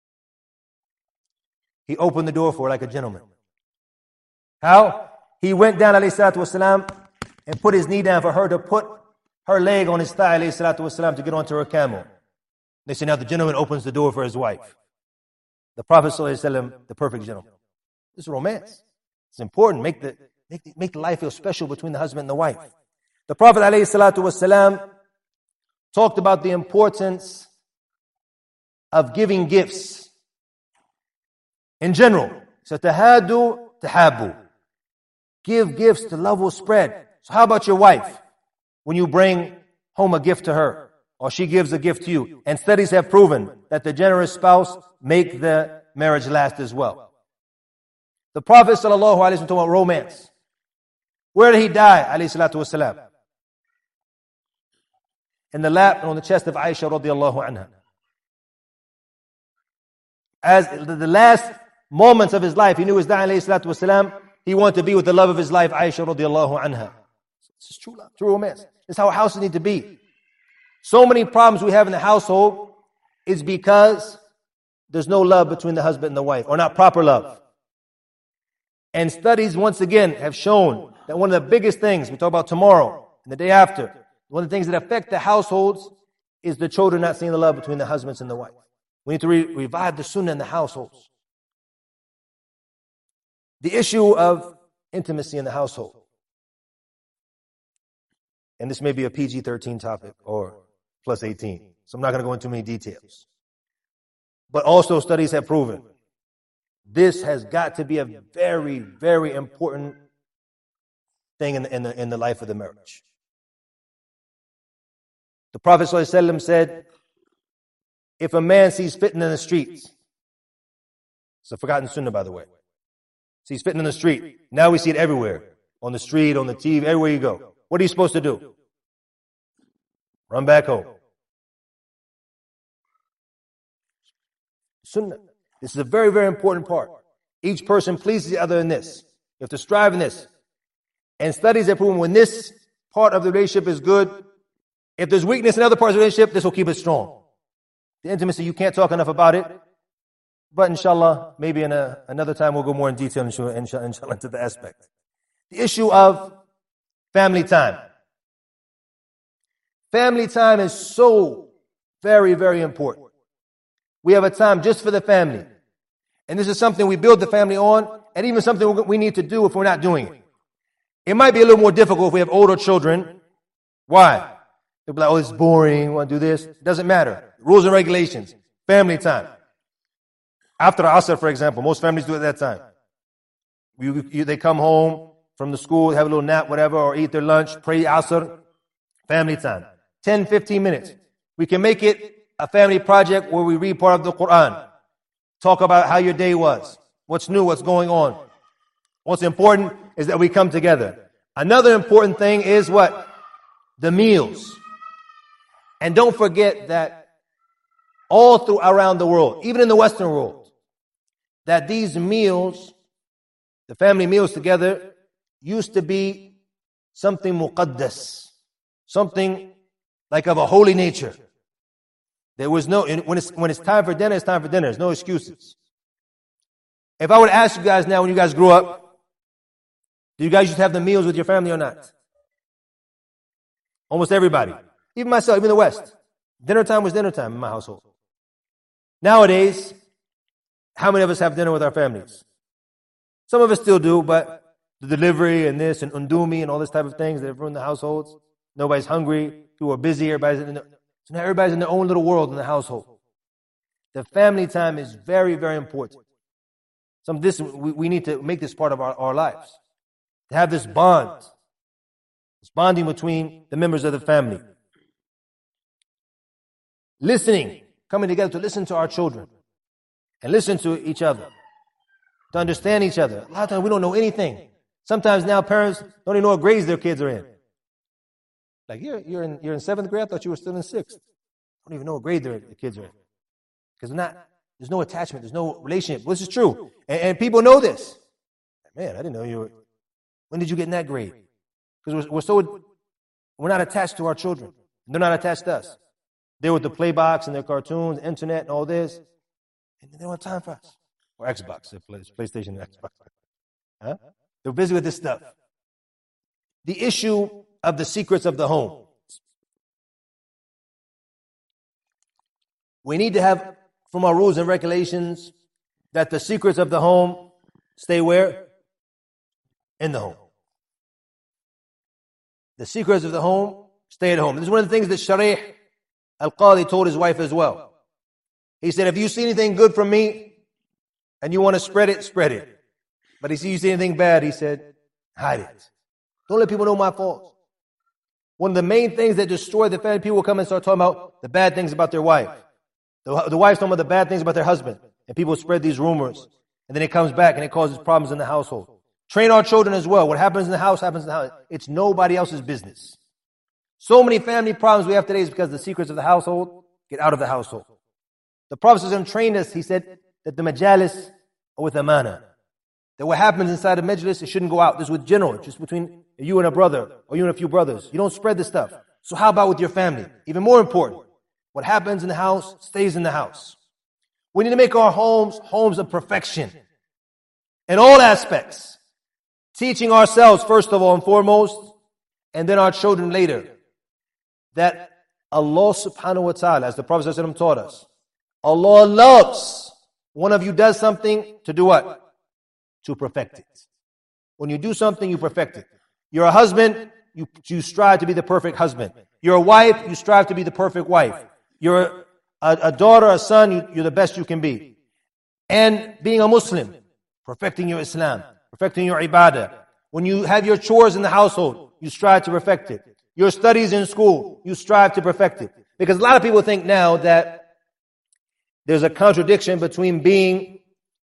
He opened the door for her like a gentleman. How? He went down, alayhi salatu wasalam, and put his knee down for her to put her leg on his thigh, alayhi salatu wasalam, to get onto her camel. They say now the gentleman opens the door for his wife. The Prophet sallallahu alaihi wasallam, the perfect gentleman. This is romance. It's important. Make the, make the, make the life feel special between the husband and the wife. The Prophet alayhi salatu wasalam talked about the importance of giving gifts. In general, so tahadu tahabu. Give gifts, the love will spread. So how about your wife? When you bring home a gift to her, or she gives a gift to you. And studies have proven that the generous spouse make the marriage last as well. The Prophet sallallahu alaihi wasallam talked about romance. Where did he die? Alayhi salatu wasalam. In the lap and on the chest of Aisha radiallahu anha. As the last moments of his life, he knew his dying, alayhi salatu wasalam, he wanted to be with the love of his life, Aisha radiallahu anha. This is true love, true romance. This is how houses need to be. So many problems we have in the household is because there's no love between the husband and the wife, or not proper love. And studies, once again, have shown that one of the biggest things, we talk about tomorrow and the day after, one of the things that affect the households is the children not seeing the love between the husbands and the wife. We need to re- revive the sunnah in the households. The issue of intimacy in the household. And this may be a P G thirteen topic or plus eighteen. So I'm not going to go into many details. But also studies have proven this has got to be a very, very important thing in the, in the, in the life of the marriage. The Prophet ﷺ said, if a man sees fitna in the streets, it's a forgotten sunnah, by the way. Sees fitna in the street. Now we see it everywhere. On the street, on the T V, everywhere you go. What are you supposed to do? Run back home. Sunnah. This is a very, very important part. Each person pleases the other in this. You have to strive in this. And studies have proven when this part of the relationship is good, if there's weakness in other parts of the relationship, this will keep it strong. The intimacy, you can't talk enough about it. But inshallah, maybe in a, another time we'll go more in detail inshallah, inshallah, inshallah into the aspect. The issue of family time. Family time is so very, very important. We have a time just for the family. And this is something we build the family on, and even something we need to do if we're not doing it. It might be a little more difficult if we have older children. Why? They'll be like, oh, it's boring, want to do this. It doesn't matter. Rules and regulations. Family time. After Asr, for example, most families do it at that time. You, you, they come home from the school, have a little nap, whatever, or eat their lunch, pray Asr, family time. ten, fifteen minutes. We can make it a family project where we read part of the Quran. Talk about how your day was. What's new, what's going on. What's important is that we come together. Another important thing is what? The meals. And don't forget that all through around the world, even in the Western world, that these meals, the family meals together, used to be something muqaddas, something like of a holy nature. There was no, when it's, when it's time for dinner, it's time for dinner. There's no excuses. If I would ask you guys now, when you guys grew up, do you guys used to have the meals with your family or not? Almost everybody. Even myself, even the West. Dinner time was dinner time in my household. Nowadays, how many of us have dinner with our families? Some of us still do, but the delivery and this and undumi and all this type of things that have ruined the households. Nobody's hungry. People are busy. Everybody's in the, so now everybody's in their own little world in the household. The family time is very, very important. Some this we, we need to make this part of our, our lives. To have this bond. This bonding between the members of the family. Listening. Coming together to listen to our children. And listen to each other. To understand each other. A lot of times we don't know anything. Sometimes now parents don't even know what grades their kids are in. Like, you're, you're, in, you're in seventh grade? I thought you were still in sixth. I don't even know what grade their the kids are in. Because not, there's no attachment. There's no relationship. Well, this is true. And, and people know this. Man, I didn't know you were... When did you get in that grade? Because we're, we're so... We're not attached to our children. They're not attached to us. They're with the play box and their cartoons, internet and all this. And they don't have time for us. Or Xbox. PlayStation and Xbox. Huh? They're busy with this stuff. The issue of the secrets of the home. We need to have, from our rules and regulations, that the secrets of the home stay where? In the home. The secrets of the home stay at home. This is one of the things that Sharih Al-Qadi told his wife as well. He said, if you see anything good from me and you want to spread it, spread it. But if you see anything bad, he said, hide it. Don't let people know my faults. One of the main things that destroy the family, people will come and start talking about the bad things about their wife. The, the wife's talking about the bad things about their husband. And people spread these rumors. And then it comes back and it causes problems in the household. Train our children as well. What happens in the house happens in the house. It's nobody else's business. So many family problems we have today is because the secrets of the household get out of the household. The Prophet trained us, he said, that the majalis are with amana. That what happens inside a majlis, it shouldn't go out. This is with general, just between you and a brother, or you and a few brothers. You don't spread this stuff. So how about with your family? Even more important, what happens in the house stays in the house. We need to make our homes homes of perfection in all aspects. Teaching ourselves first of all and foremost, and then our children later, that Allah subhanahu wa ta'ala, as the Prophet ﷺ taught us, Allah loves one of you does something to do what? To perfect it. When you do something, you perfect it. You're a husband, you, you strive to be the perfect husband. You're a wife, you strive to be the perfect wife. You're a, a daughter, a son, you, you're the best you can be. And being a Muslim, perfecting your Islam, perfecting your ibadah. When you have your chores in the household, you strive to perfect it. Your studies in school, you strive to perfect it. Because a lot of people think now that there's a contradiction between being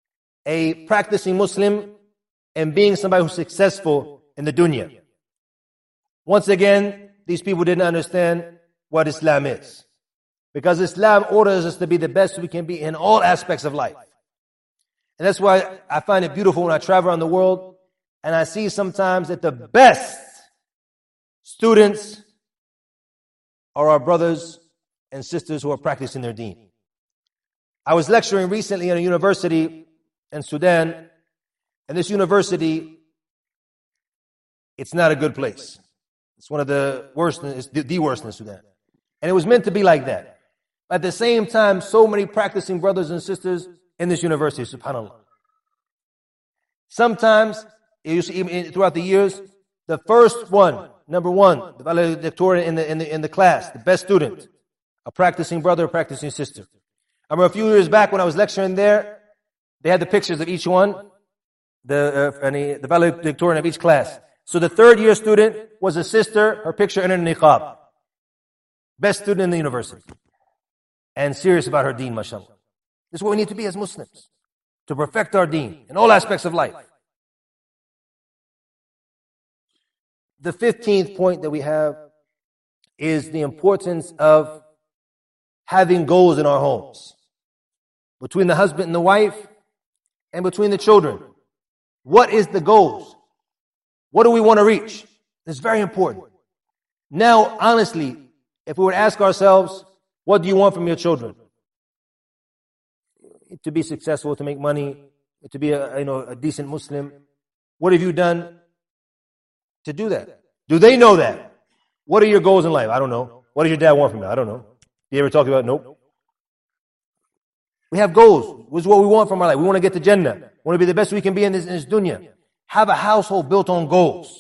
a practicing Muslim and being somebody who's successful in the dunya. Once again, these people didn't understand what Islam is. Because Islam orders us to be the best we can be in all aspects of life. And that's why I find it beautiful when I travel around the world and I see sometimes that the best students are our brothers and sisters who are practicing their deen. I was lecturing recently in a university in Sudan, and this university, it's not a good place. It's one of the worst, it's the worst in Sudan. And it was meant to be like that. At the same time, so many practicing brothers and sisters in this university, subhanAllah. Sometimes, you see, throughout the years, the first one, number one, the valedictorian in the, in the, in the class, the best student, a practicing brother, a practicing sister. I remember a few years back when I was lecturing there, they had the pictures of each one, the, uh, any, the valedictorian of each class. So the third year student was a sister, her picture in a niqab. Best student in the university. And serious about her deen, mashallah. This is what we need to be as Muslims. To perfect our deen in all aspects of life. The fifteenth point that we have is the importance of having goals in our homes. Between the husband and the wife, and between the children. What is the goals? What do we want to reach? It's very important. Now, honestly, if we were to ask ourselves, what do you want from your children? To be successful, to make money, to be a, you know, a decent Muslim. What have you done to do that? Do they know that? What are your goals in life? I don't know. What does your dad want from you? I don't know. You ever talk about it? Nope. We have goals. This is what we want from our life. We want to get to Jannah. We want to be the best we can be in this, in this dunya. Have a household built on goals.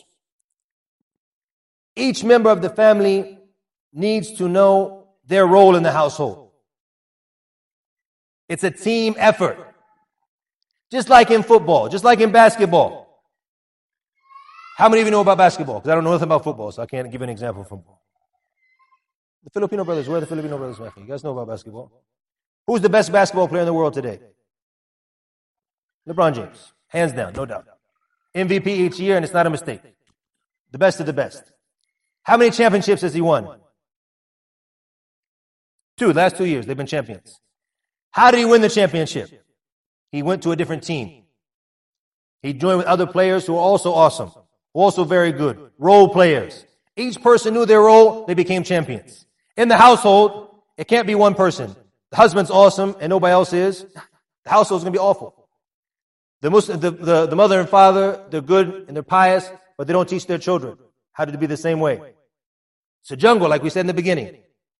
Each member of the family needs to know their role in the household. It's a team effort. Just like in football, just like in basketball. How many of you know about basketball? Because I don't know nothing about football, so I can't give an example of football. The Filipino brothers, where are the Filipino brothers? You guys know about basketball? Who's the best basketball player in the world today? LeBron James. Hands down, no doubt. M V P each year, and it's not a mistake. The best of the best. How many championships has he won? Two, the last two years, they've been champions. How did he win the championship? He went to a different team. He joined with other players who were also awesome, also very good, role players. Each person knew their role, they became champions. In the household, it can't be one person. The husband's awesome and nobody else is. The household's going to be awful. The, Muslim, the, the, the mother and father, they're good and they're pious, but they don't teach their children how to be the same way. It's a jungle, like we said in the beginning.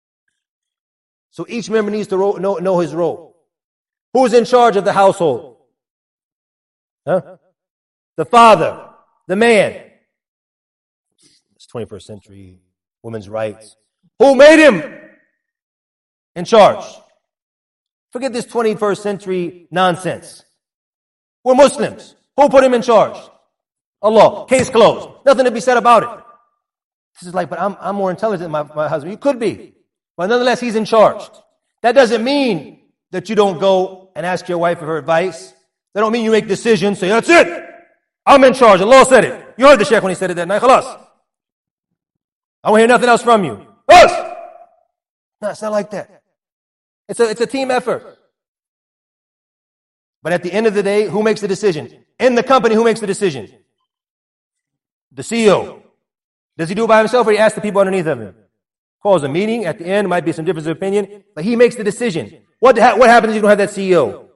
So each member needs to ro- know, know his role. Who's in charge of the household? Huh? The father, the man. It's twenty-first century, women's rights. Who made him in charge? Forget this twenty-first century nonsense. We're Muslims. Who put him in charge? Allah. Case closed. Nothing to be said about it. This is like, but I'm, I'm more intelligent than my, my husband. You could be. But nonetheless, he's in charge. That doesn't mean that you don't go and ask your wife for her advice. That don't mean you make decisions. Say, that's it. I'm in charge. Allah said it. You heard the Sheikh when he said it that night. Khalas. I won't hear nothing else from you. Us! No, it's not like that. It's a, it's a team effort. But at the end of the day, who makes the decision? In the company, who makes the decision? The C E O. Does he do it by himself or he asks the people underneath of him? Calls a meeting. At the end, might be some difference of opinion, but he makes the decision. What, ha- what happens if you don't have that C E O?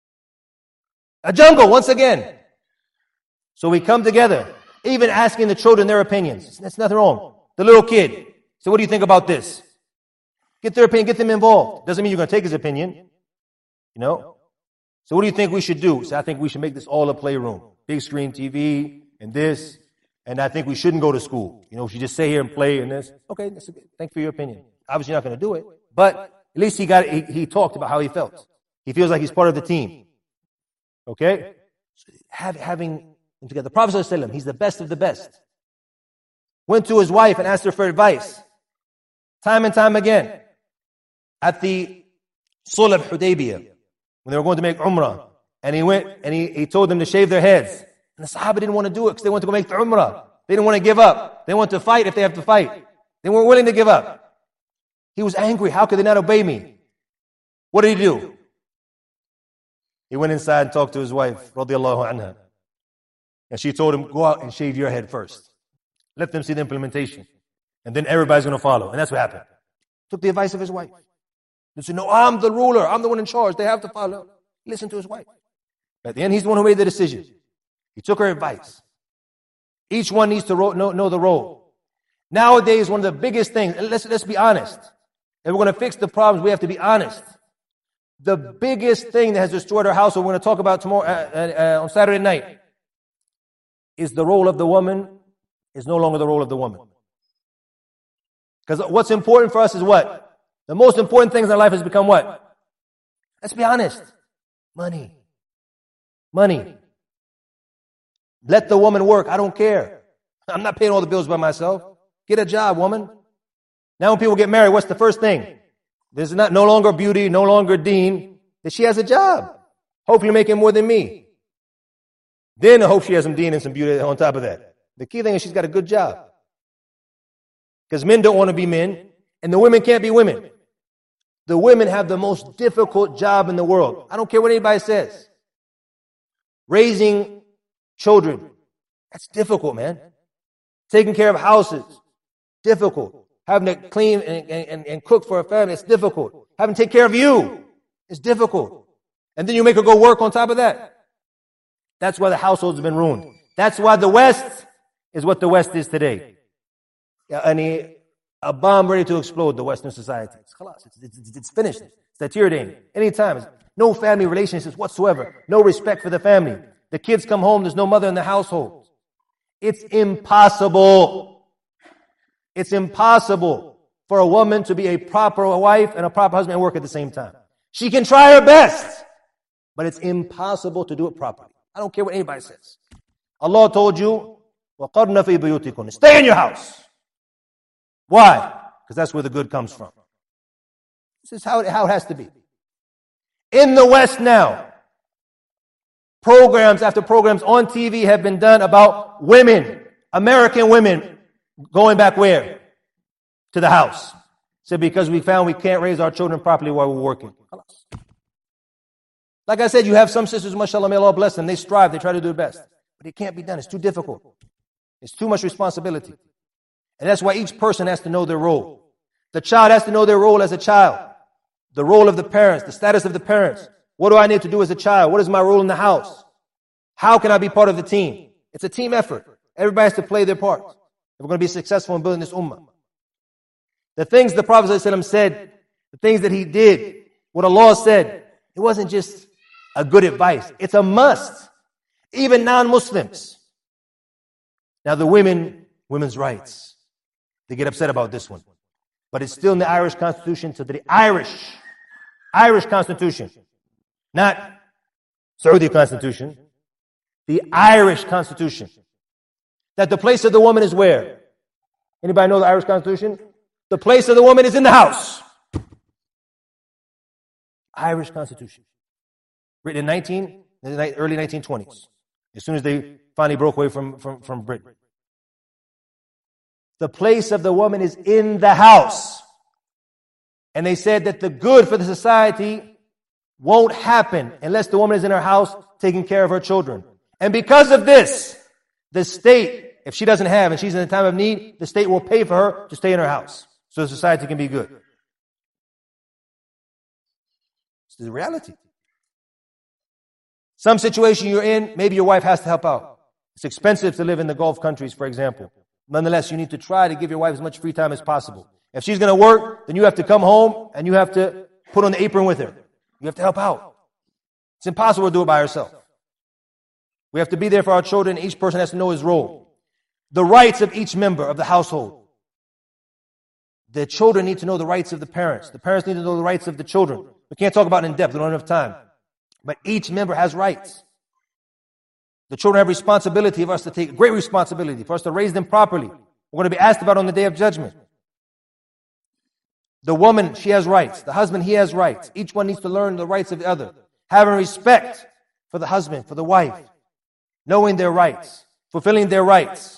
A jungle, once again. So we come together, even asking the children their opinions. That's nothing wrong. The little kid. So what do you think about this? Get their opinion, get them involved. Doesn't mean you're going to take his opinion. You know? So what do you think we should do? So I think we should make this all a playroom. Big screen T V and this. And I think we shouldn't go to school. You know, we should just stay here and play and this. Okay, that's okay. Thank you for your opinion. Obviously you're not going to do it. But at least he got he, he talked about how he felt. He feels like he's part of the team. Okay? So have, having them together. The Prophet ﷺ, he's the best of the best. Went to his wife and asked her for advice. Time and time again. At the Sulh Hudaybiyah, when they were going to make Umrah. And he went and he, he told them to shave their heads. And the Sahaba didn't want to do it because they wanted to go make the Umrah. They didn't want to give up. They want to fight if they have to fight. They weren't willing to give up. He was angry. How could they not obey me? What did he do? He went inside and talked to his wife, radiallahu anha. And she told him, go out and shave your head first. Let them see the implementation. And then everybody's going to follow. And that's what happened. Took the advice of his wife. They say, no, I'm the ruler. I'm the one in charge. They have to follow. Listen to his wife. At the end, he's the one who made the decision. He took her advice. Each one needs to ro- know, know the role. Nowadays, one of the biggest things, and let's, let's be honest. If we're going to fix the problems, we have to be honest. The biggest thing that has destroyed our household, we're going to talk about tomorrow, uh, uh, uh, on Saturday night, is the role of the woman is no longer the role of the woman. Because what's important for us is what? The most important things in our life has become what? Let's be honest. Money. Money. Let the woman work. I don't care. I'm not paying all the bills by myself. Get a job, woman. Now when people get married, what's the first thing? There's not no longer beauty, no longer deen, that she has a job. Hopefully making more than me. Then I hope she has some deen and some beauty on top of that. The key thing is she's got a good job. Because men don't want to be men, and the women can't be women. The women have the most difficult job in the world. I don't care what anybody says. Raising children, that's difficult, man. Taking care of houses, difficult. Having to clean and, and, and cook for a family, it's difficult. Having to take care of you, it's difficult. And then you make her go work on top of that. That's why the household's been ruined. That's why the West is what the West is today. And a bomb ready to explode the Western society. It's, it's, it's, it's finished. It's deteriorating. Anytime. No family relationships whatsoever. No respect for the family. The kids come home, there's no mother in the household. It's impossible. It's impossible for a woman to be a proper wife and a proper husband and work at the same time. She can try her best, but it's impossible to do it properly. I don't care what anybody says. Allah told you, وَقَرْنَ فِي بُيُوتِكُنَّ, stay in your house. Why? Because that's where the good comes from. This is how it, how it has to be. In the West now, programs after programs on T V have been done about women, American women, going back where? To the house. So because we found we can't raise our children properly while we're working. Like I said, you have some sisters, mashallah, may Allah bless them. They strive, they try to do their best. But it can't be done. It's too difficult. It's too much responsibility. And that's why each person has to know their role. The child has to know their role as a child. The role of the parents, the status of the parents. What do I need to do as a child? What is my role in the house? How can I be part of the team? It's a team effort. Everybody has to play their part if we're going to be successful in building this ummah. The things the Prophet ﷺ said, the things that he did, what Allah said, it wasn't just a good advice. It's a must. Even non-Muslims. Now the women, women's rights, they get upset about this one. But it's still in the Irish Constitution, to the Irish, Irish Constitution. Not Saudi Constitution. The Irish Constitution. That the place of the woman is where? Anybody know the Irish Constitution? The place of the woman is in the house. Irish Constitution. Written in nineteen, early nineteen twenties. As soon as they finally broke away from, from, from Britain. The place of the woman is in the house. And they said that the good for the society won't happen unless the woman is in her house taking care of her children. And because of this, the state, if she doesn't have and she's in a time of need, the state will pay for her to stay in her house so the society can be good. It's the reality. Some situation you're in, maybe your wife has to help out. It's expensive to live in the Gulf countries, for example. Nonetheless, you need to try to give your wife as much free time as possible. If she's going to work, then you have to come home and you have to put on the apron with her. You have to help out. It's impossible to do it by herself. We have to be there for our children. Each person has to know his role. The rights of each member of the household. The children need to know the rights of the parents. The parents need to know the rights of the children. We can't talk about it in depth. We don't have enough time. But each member has rights. The children have responsibility of us to take, great responsibility for us to raise them properly. We're going to be asked about on the day of judgment. The woman, she has rights. The husband, he has rights. Each one needs to learn the rights of the other. Having respect for the husband, for the wife. Knowing their rights. Fulfilling their rights.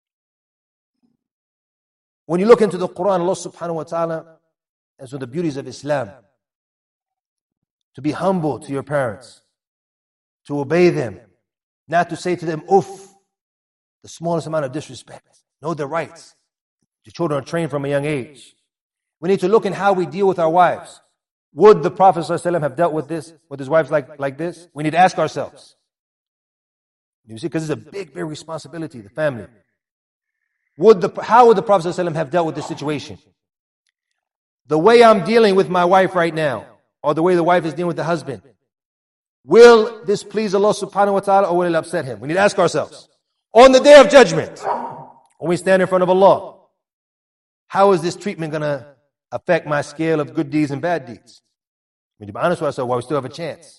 When you look into the Quran, Allah subhanahu wa ta'ala, as one of the beauties of Islam, to be humble to your parents, to obey them, not to say to them, oof, the smallest amount of disrespect. Know their rights. Your children are trained from a young age. We need to look in how we deal with our wives. Would the Prophet ﷺ have dealt with this, with his wives like, like this? We need to ask ourselves. You see, because it's a big, big responsibility, the family. Would the, how would the Prophet ﷺ have dealt with this situation? The way I'm dealing with my wife right now, or the way the wife is dealing with the husband, will this please Allah subhanahu wa ta'ala, or will it upset him? We need to ask ourselves. On the day of judgment, when we stand in front of Allah, how is this treatment going to affect my scale of good deeds and bad deeds? We need to be honest with ourselves while we still have a chance.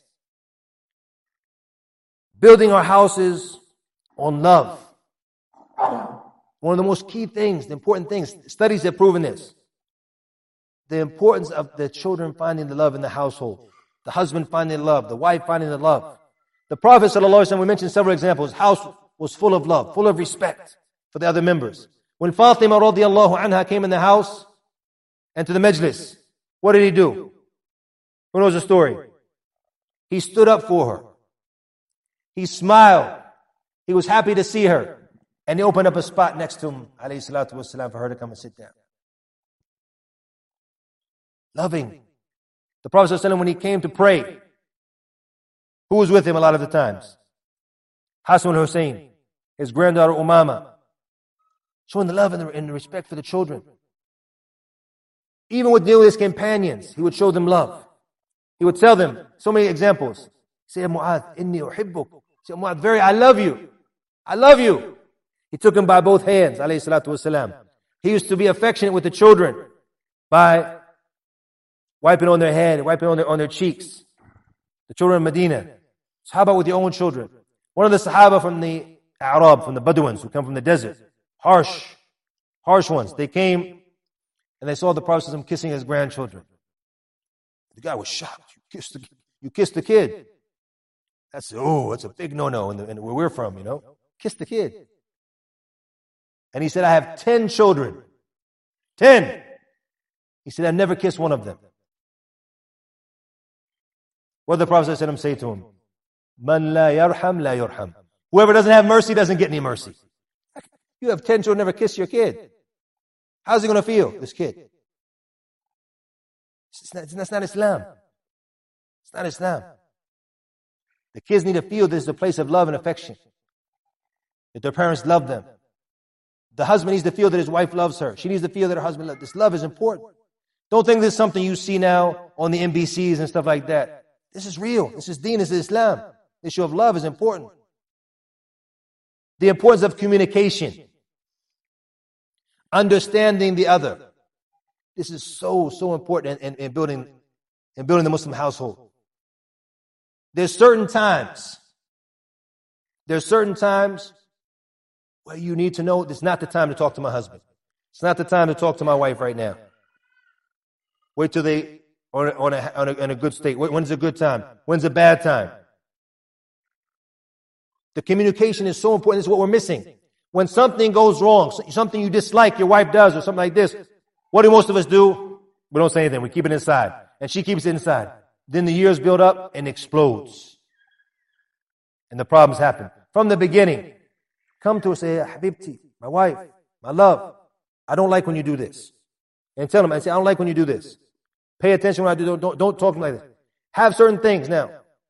Building our houses on love. One of the most key things, the important things, studies have proven this. The importance of the children finding the love in the household. The husband finding love, the wife finding the love. The Prophet ﷺ, we mentioned several examples, his house was full of love, full of respect for the other members. When Fatima radiallahu anha came in the house and to the majlis, what did he do? Who knows the story? He stood up for her. He smiled. He was happy to see her. And he opened up a spot next to him, alayhi salatu wasalam, for her to come and sit down. Loving. The Prophet ﷺ, when he came to pray, who was with him a lot of the times? Hassan al-Hussein, his granddaughter Umama. Showing the love and the, and the respect for the children. Even with dealing with his companions, he would show them love. He would tell them, so many examples. Say, Mu'adh, inni uhibbuk. Say, Mu'adh, very, I love you. I love you. He took him by both hands, alayhi salatu wasalam. He used to be affectionate with the children by wiping on their head, wiping on their, on their cheeks. The children of Medina. So how about with your own children? One of the Sahaba from the Arab, from the Bedouins who come from the desert. Harsh, harsh ones. They came and they saw the Prophet kissing his grandchildren. The guy was shocked. You kissed the, you kissed the kid. That's, oh, that's a big no-no in, the, in where we're from, you know. Kiss the kid. And he said, I have ten children. Ten. He said, I've never kissed one of them. What did the Prophet ﷺ say to him? Man la yarham la yurham. Whoever doesn't have mercy doesn't get any mercy. You have ten children, never kiss your kid. How's he going to feel, this kid? It's not, it's not Islam. It's not Islam. The kids need to feel this is a place of love and affection. That their parents love them. The husband needs to feel that his wife loves her. She needs to feel that her husband loves her. This love is important. Don't think this is something you see now on the N B Cs and stuff like that. This is real. This is deen. This is Islam. The issue of love is important. The importance of communication. Understanding the other. This is so, so important in, in, in building in building the Muslim household. There's certain times. There's certain times where you need to know it's not the time to talk to my husband. It's not the time to talk to my wife right now. Wait till they are on a, on a, on a good state. When's a good time? When's a bad time? The communication is so important. This is what we're missing. When something goes wrong, something you dislike your wife does or something like this, what do most of us do? We don't say anything. We keep it inside. And she keeps it inside. Then the years build up and explodes. And the problems happen. From the beginning, come to her, say, Habibti, my wife, my love, I don't like when you do this. And tell them, I say, I don't like when you do this. Pay attention when I do, don't, don't, don't talk like this. Have certain things now.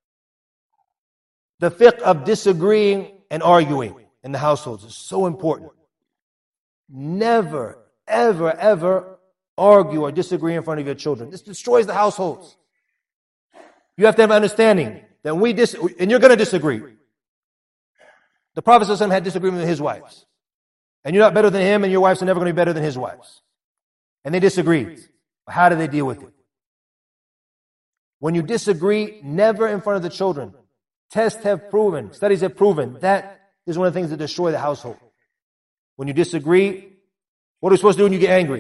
The fiqh of disagreeing and arguing in the households is so important. Never, ever, ever argue or disagree in front of your children. This destroys the households. You have to have understanding that we dis, and you're going to disagree. The Prophet ﷺ had disagreement with his wives. And you're not better than him, and your wives are never going to be better than his wives. And they disagreed. How do they deal with it? When you disagree, never in front of the children. Tests have proven, studies have proven, that is one of the things that destroy the household. When you disagree, what are you supposed to do when you get angry?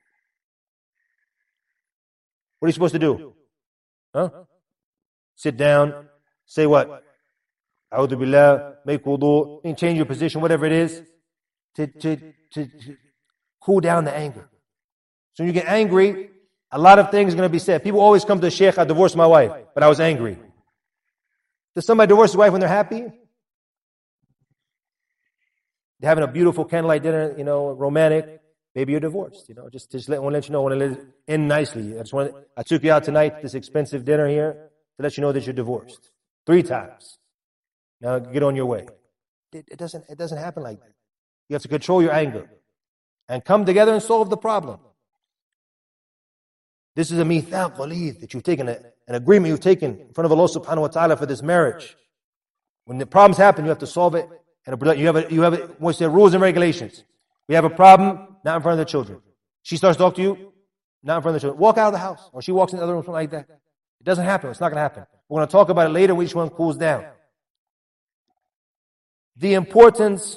What are you supposed to do? Huh? Sit down, say what? A'udhu billah, make wudu, change your position, whatever it is, to, to, to, to cool down the anger. So when you get angry, a lot of things are going to be said. People always come to the sheikh, I divorced my wife, but I was angry. Does somebody divorce his wife when they're happy? They're having a beautiful candlelight dinner, you know, romantic. maybe you're divorced. You know, just just let, want to let you know, I want to let it end nicely. I just want to, I took you out tonight to this expensive dinner here to let you know that you're divorced three times. Now get on your way. It, it doesn't it doesn't happen like that. You have to control your anger and come together and solve the problem. This is a mithaq ghalidh that you've taken, a, an agreement you've taken in front of Allah subhanahu wa ta'ala for this marriage. When the problems happen, you have to solve it. And you have a, you have a, what's the rules and regulations. We have a problem, not in front of the children. She starts to talk to you, not in front of the children. Walk out of the house. Or she walks in the other room, something like that. It doesn't happen. It's not going to happen. We're going to talk about it later when each one cools down. The importance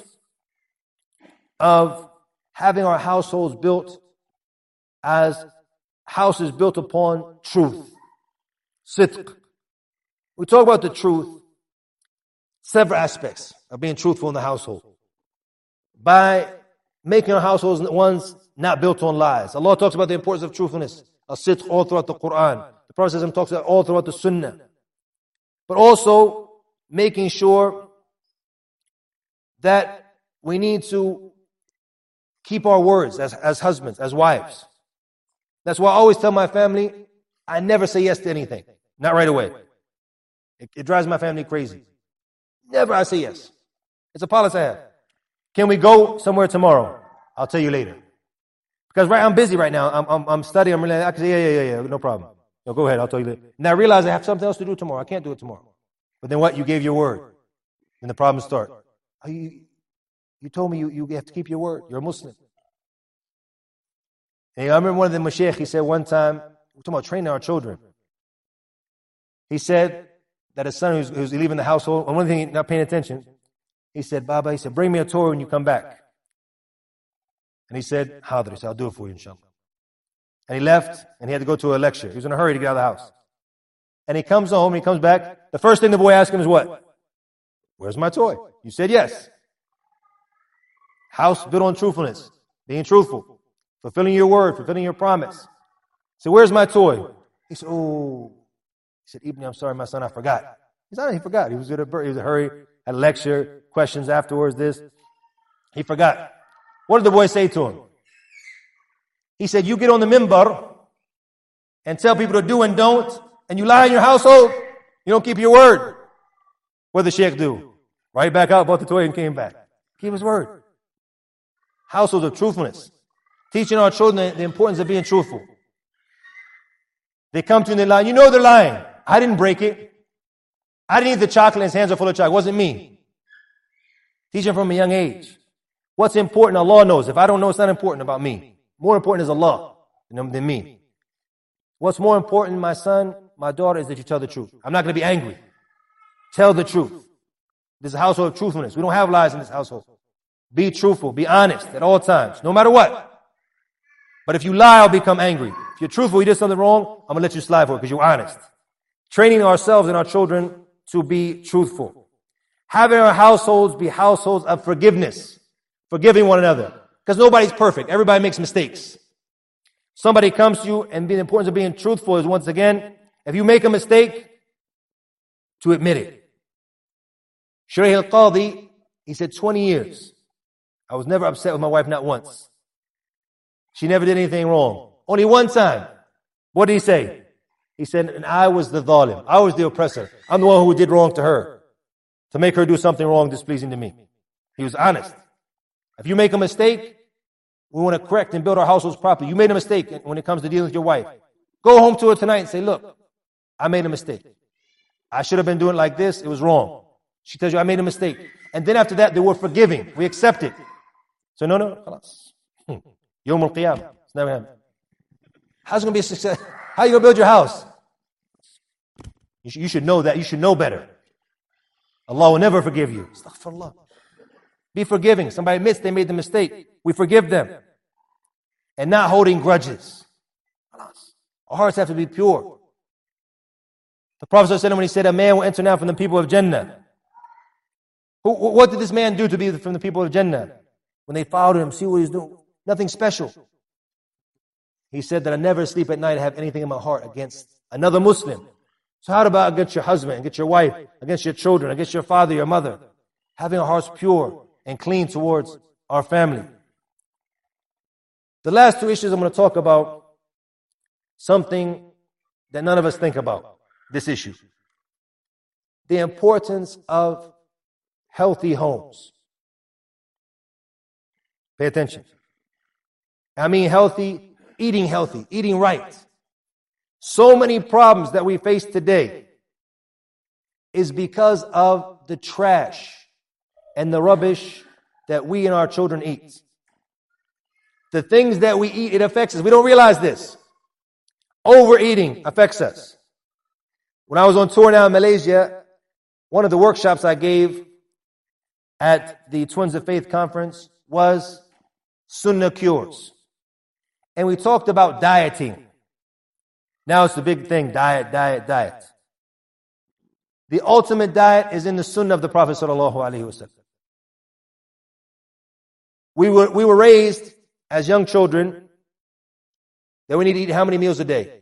of having our households built as houses built upon truth. Sidq. We talk about the truth, several aspects of being truthful in the household. By making our households ones not built on lies. Allah talks about the importance of truthfulness, as-sidq, all throughout the Quran. The Prophet talks about all throughout the Sunnah. But also making sure that we need to keep our words as, as husbands, as wives. That's why I always tell my family, I never say yes to anything. Not right away. It, it drives my family crazy. Never I say yes. It's a policy I have. Can we go somewhere tomorrow? I'll tell you later. Because right, I'm busy right now. I'm, I'm, I'm studying. I'm really, I can say, yeah, yeah, yeah, yeah, no problem. No, go ahead. I'll tell you later. And I realize I have something else to do tomorrow. I can't do it tomorrow. But then what? You gave your word. And the problems start. Oh, you, you told me you, you have to keep your word. You're a Muslim. And I remember one of the mashaykh, he said one time, we're talking about training our children. He said that his son who's, who's leaving the household, and one thing, not paying attention, he said, Baba, he said, bring me a Torah when you come back. And he said, Hadr, he said, I'll do it for you, inshallah. And he left, and he had to go to a lecture. He was in a hurry to get out of the house. And he comes home, and he comes back. The first thing the boy asks him is what? Where's my toy? You said yes. House built on truthfulness, being truthful, fulfilling your word, fulfilling your promise. So where's my toy? He said, oh. He said, Ibn, I'm sorry, my son, I forgot. He said, he forgot. He was in a, he was in a hurry, had a lecture, questions afterwards, this. He forgot. What did the boy say to him? He said, you get on the minbar and tell people to do and don't, and you lie in your household, you don't keep your word. What did the sheikh do? Right back out, bought the toy and came back. Keep his word. Households of truthfulness. Teaching our children the importance of being truthful. They come to you and they lie. You know they're lying. I didn't break it. I didn't eat the chocolate and his hands are full of chocolate. It wasn't me. Teach them from a young age. What's important, Allah knows. If I don't know, it's not important about me. More important is Allah than me. What's more important, my son, my daughter, is that you tell the truth. I'm not going to be angry. Tell the truth. This is a household of truthfulness. We don't have lies in this household. Be truthful. Be honest at all times, no matter what. But if you lie, I'll become angry. If you're truthful, you did something wrong, I'm going to let you slide for it because you're honest. Training ourselves and our children to be truthful. Having our households be households of forgiveness. Forgiving one another. Because nobody's perfect. Everybody makes mistakes. Somebody comes to you, and the importance of being truthful is, once again, if you make a mistake, to admit it. Shuraih al-Qadi, he said twenty years. I was never upset with my wife, not once. She never did anything wrong. Only one time. What did he say? He said, and I was the zalim. I was the oppressor. I'm the one who did wrong to her. To make her do something wrong displeasing to me. He was honest. If you make a mistake, we want to correct and build our households properly. You made a mistake when it comes to dealing with your wife. Go home to her tonight and say, look, I made a mistake. I should have been doing it like this. It was wrong. She tells you, I made a mistake. And then after that, they were forgiving. We accept it. So no, no, khalas. Yawm al-Qiyamah. It's never happened. How's it going to be a success? How are you going to build your house? You should, you should know that. You should know better. Allah will never forgive you. Astaghfirullah. Be forgiving. Somebody admits they made the mistake. We forgive them. And not holding grudges. Our hearts have to be pure. The Prophet ﷺ, when he said, a man will enter now from the people of Jannah. Who, what did this man do to be from the people of Jannah? When they followed him, see what he's doing. Nothing special. He said that I never sleep at night and have anything in my heart against another Muslim. So how about against your husband, against your wife, against your children, against your father, your mother? Having our hearts pure and clean towards our family. The last two issues I'm going to talk about, something that none of us think about, this issue. The importance of healthy homes. Pay attention. I mean healthy, eating healthy, eating right. So many problems that we face today is because of the trash and the rubbish that we and our children eat. The things that we eat, it affects us. We don't realize this. Overeating affects us. When I was on tour now in Malaysia, one of the workshops I gave at the Twins of Faith conference was Sunnah Cures. And we talked about dieting. Now it's the big thing, diet, diet, diet. The ultimate diet is in the Sunnah of the Prophet sallallahu alaihi wasallam. We were, we were raised as young children that we need to eat how many meals a day?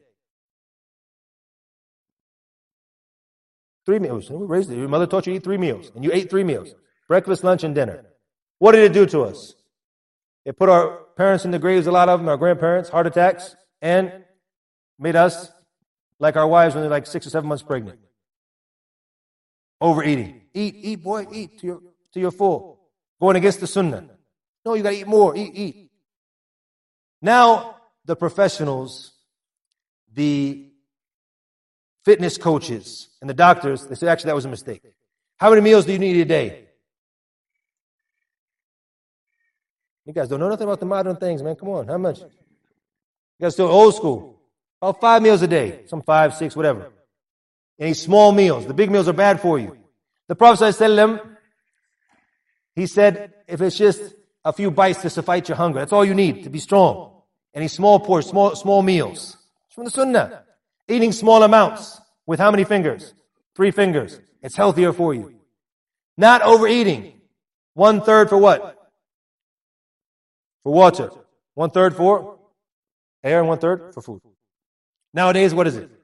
Three meals. We raised it. Your mother taught you to eat three meals, and you ate three meals. Breakfast, lunch, and dinner. What did it do to us? It put our parents in the graves, a lot of them, our grandparents, heart attacks, and made us like our wives when they're like six or seven months pregnant. Overeating. Eat, eat, boy, eat to your, to your full. Going against the sunnah. No, you got to eat more. Eat, eat. Now, the professionals, the fitness coaches, and the doctors, they say, actually, that was a mistake. How many meals do you need a day? You guys don't know nothing about the modern things, man. Come on, how much? You guys still old school. About five meals a day. Some five, six, whatever. Any small meals. The big meals are bad for you. The Prophet ﷺ, he said, if it's just a few bites to suffice your hunger, that's all you need to be strong. Any small portion, small, small meals. It's from the Sunnah. Eating small amounts with how many fingers? Three fingers. It's healthier for you. Not overeating. One third for what? For water. One third for air and one third for food. Nowadays, what is it?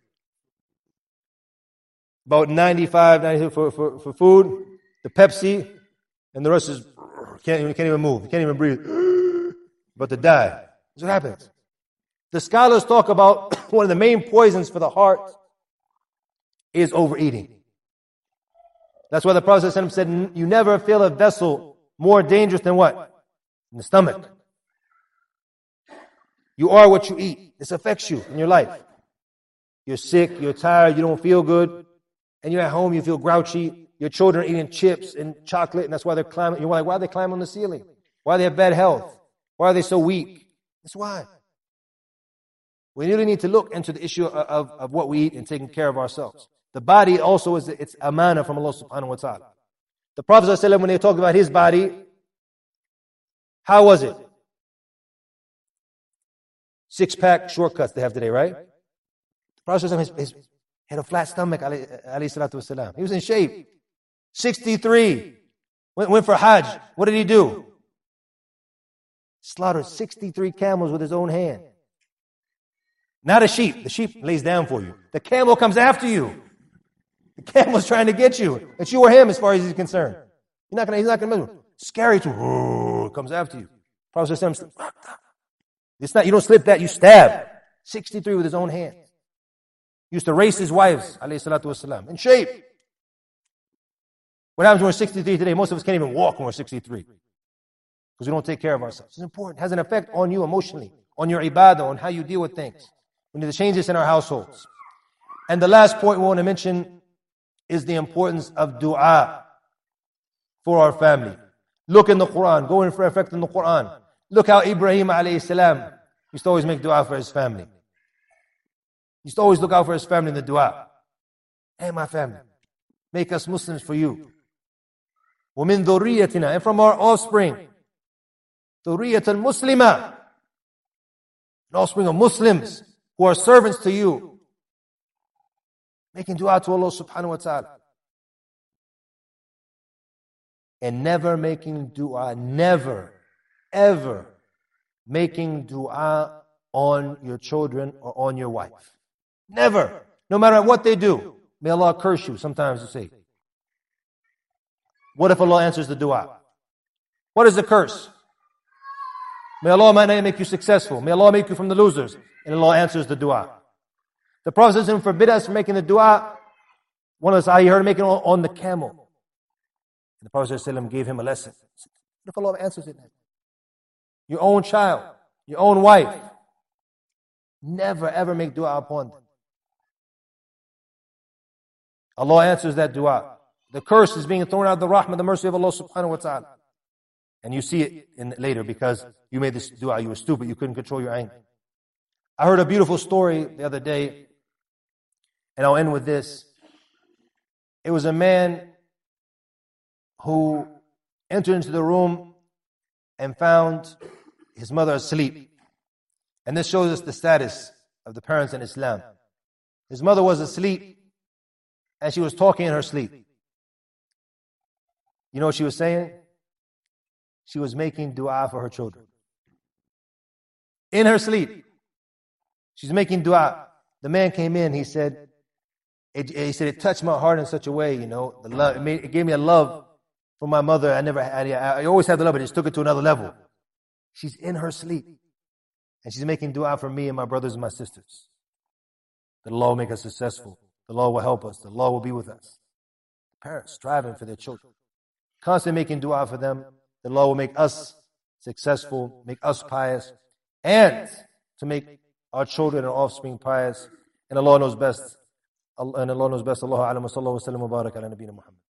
About ninety-five, ninety-two for, for, for food, the Pepsi, and the rest is, can't even, can't even move, can't even breathe, but to die. That's what happens. The scholars talk about one of the main poisons for the heart is overeating. That's why the Prophet said, you never fill a vessel more dangerous than what? In the stomach. You are what you eat. This affects you in your life. You're sick, you're tired, you don't feel good, and you're at home, you feel grouchy. Your children are eating chips and chocolate, and that's why they're climbing. You're like, why are they climbing on the ceiling? Why do they have bad health? Why are they so weak? That's why. We really need to look into the issue of, of, of what we eat and taking care of ourselves. The body also is, it's amana from Allah subhanahu wa ta'ala. The Prophet ﷺ, when they talked about his body, how was it? Six-pack shortcuts they have today, right? The Prophet ﷺ his, his, had a flat stomach, alayhi salatu wasalam. He was in shape. sixty-three. Went, went for Hajj. What did he do? Slaughtered sixty-three camels with his own hand. Not a sheep. The sheep lays down for you. The camel comes after you. The camel's trying to get you. It's you or him as far as he's concerned. You're not gonna, he's not gonna move. Scary to oh, comes after you. Prophet says, it's not, you don't slip that, you stab. sixty-three with his own hands. Used to race his wives, alayhi salatu wasalam, in shape. What happens when we're sixty-three today? Most of us can't even walk when we're sixty-three. Because we don't take care of ourselves. It's important. It has an effect on you emotionally, on your ibadah, on how you deal with things. We need to change this in our households. And the last point we want to mention is the importance of dua for our family. Look in the Quran. Go in for effect in the Quran. Look how Ibrahim alayhi salam used to always make dua for his family. He used to always look out for his family in the dua. Hey, my family, make us Muslims for you. وَمِن ذُرِّيَّتِنَا, and from our offspring. ذُرِّيَّةً مُسْلِمًا, an offspring of Muslims who are servants to you. Making dua to Allah subhanahu wa ta'ala. And never making dua, never, ever making dua on your children or on your wife. Never. No matter what they do. May Allah curse you, sometimes you say. What if Allah answers the dua? What is the curse? May Allah might make you successful. May Allah make you from the losers. And Allah answers the dua. The Prophet ﷺ forbid us from making the dua. One of us, I heard him making it on, on the camel. And the Prophet ﷺ gave him a lesson. What if Allah answers it? Your own child, your own wife. Never ever make dua upon them. Allah answers that dua. The curse is being thrown out of the rahmah, the mercy of Allah subhanahu wa ta'ala. And you see it in later because you made this dua, you were stupid, you couldn't control your anger. I heard a beautiful story the other day, and I'll end with this. It was a man who entered into the room and found his mother asleep. And this shows us the status of the parents in Islam. His mother was asleep and she was talking in her sleep. You know what she was saying? She was making dua for her children. In her sleep. She's making dua. The man came in, he said, it, he said, it touched my heart in such a way, you know, the love, it, made, it gave me a love for my mother. I never had, I always had the love, but it just took it to another level. She's in her sleep. And she's making dua for me and my brothers and my sisters. That Allah will make us successful. The Lord will help us. The Lord will be with us. Parents striving for their children. Constantly making dua for them. The Lord will make us successful, make us pious, and to make our children and offspring pious. And Allah knows best. And Allah knows best. Allahu a'lam wa sallallahu wa sallam wa barak ala nabiyyina Muhammad.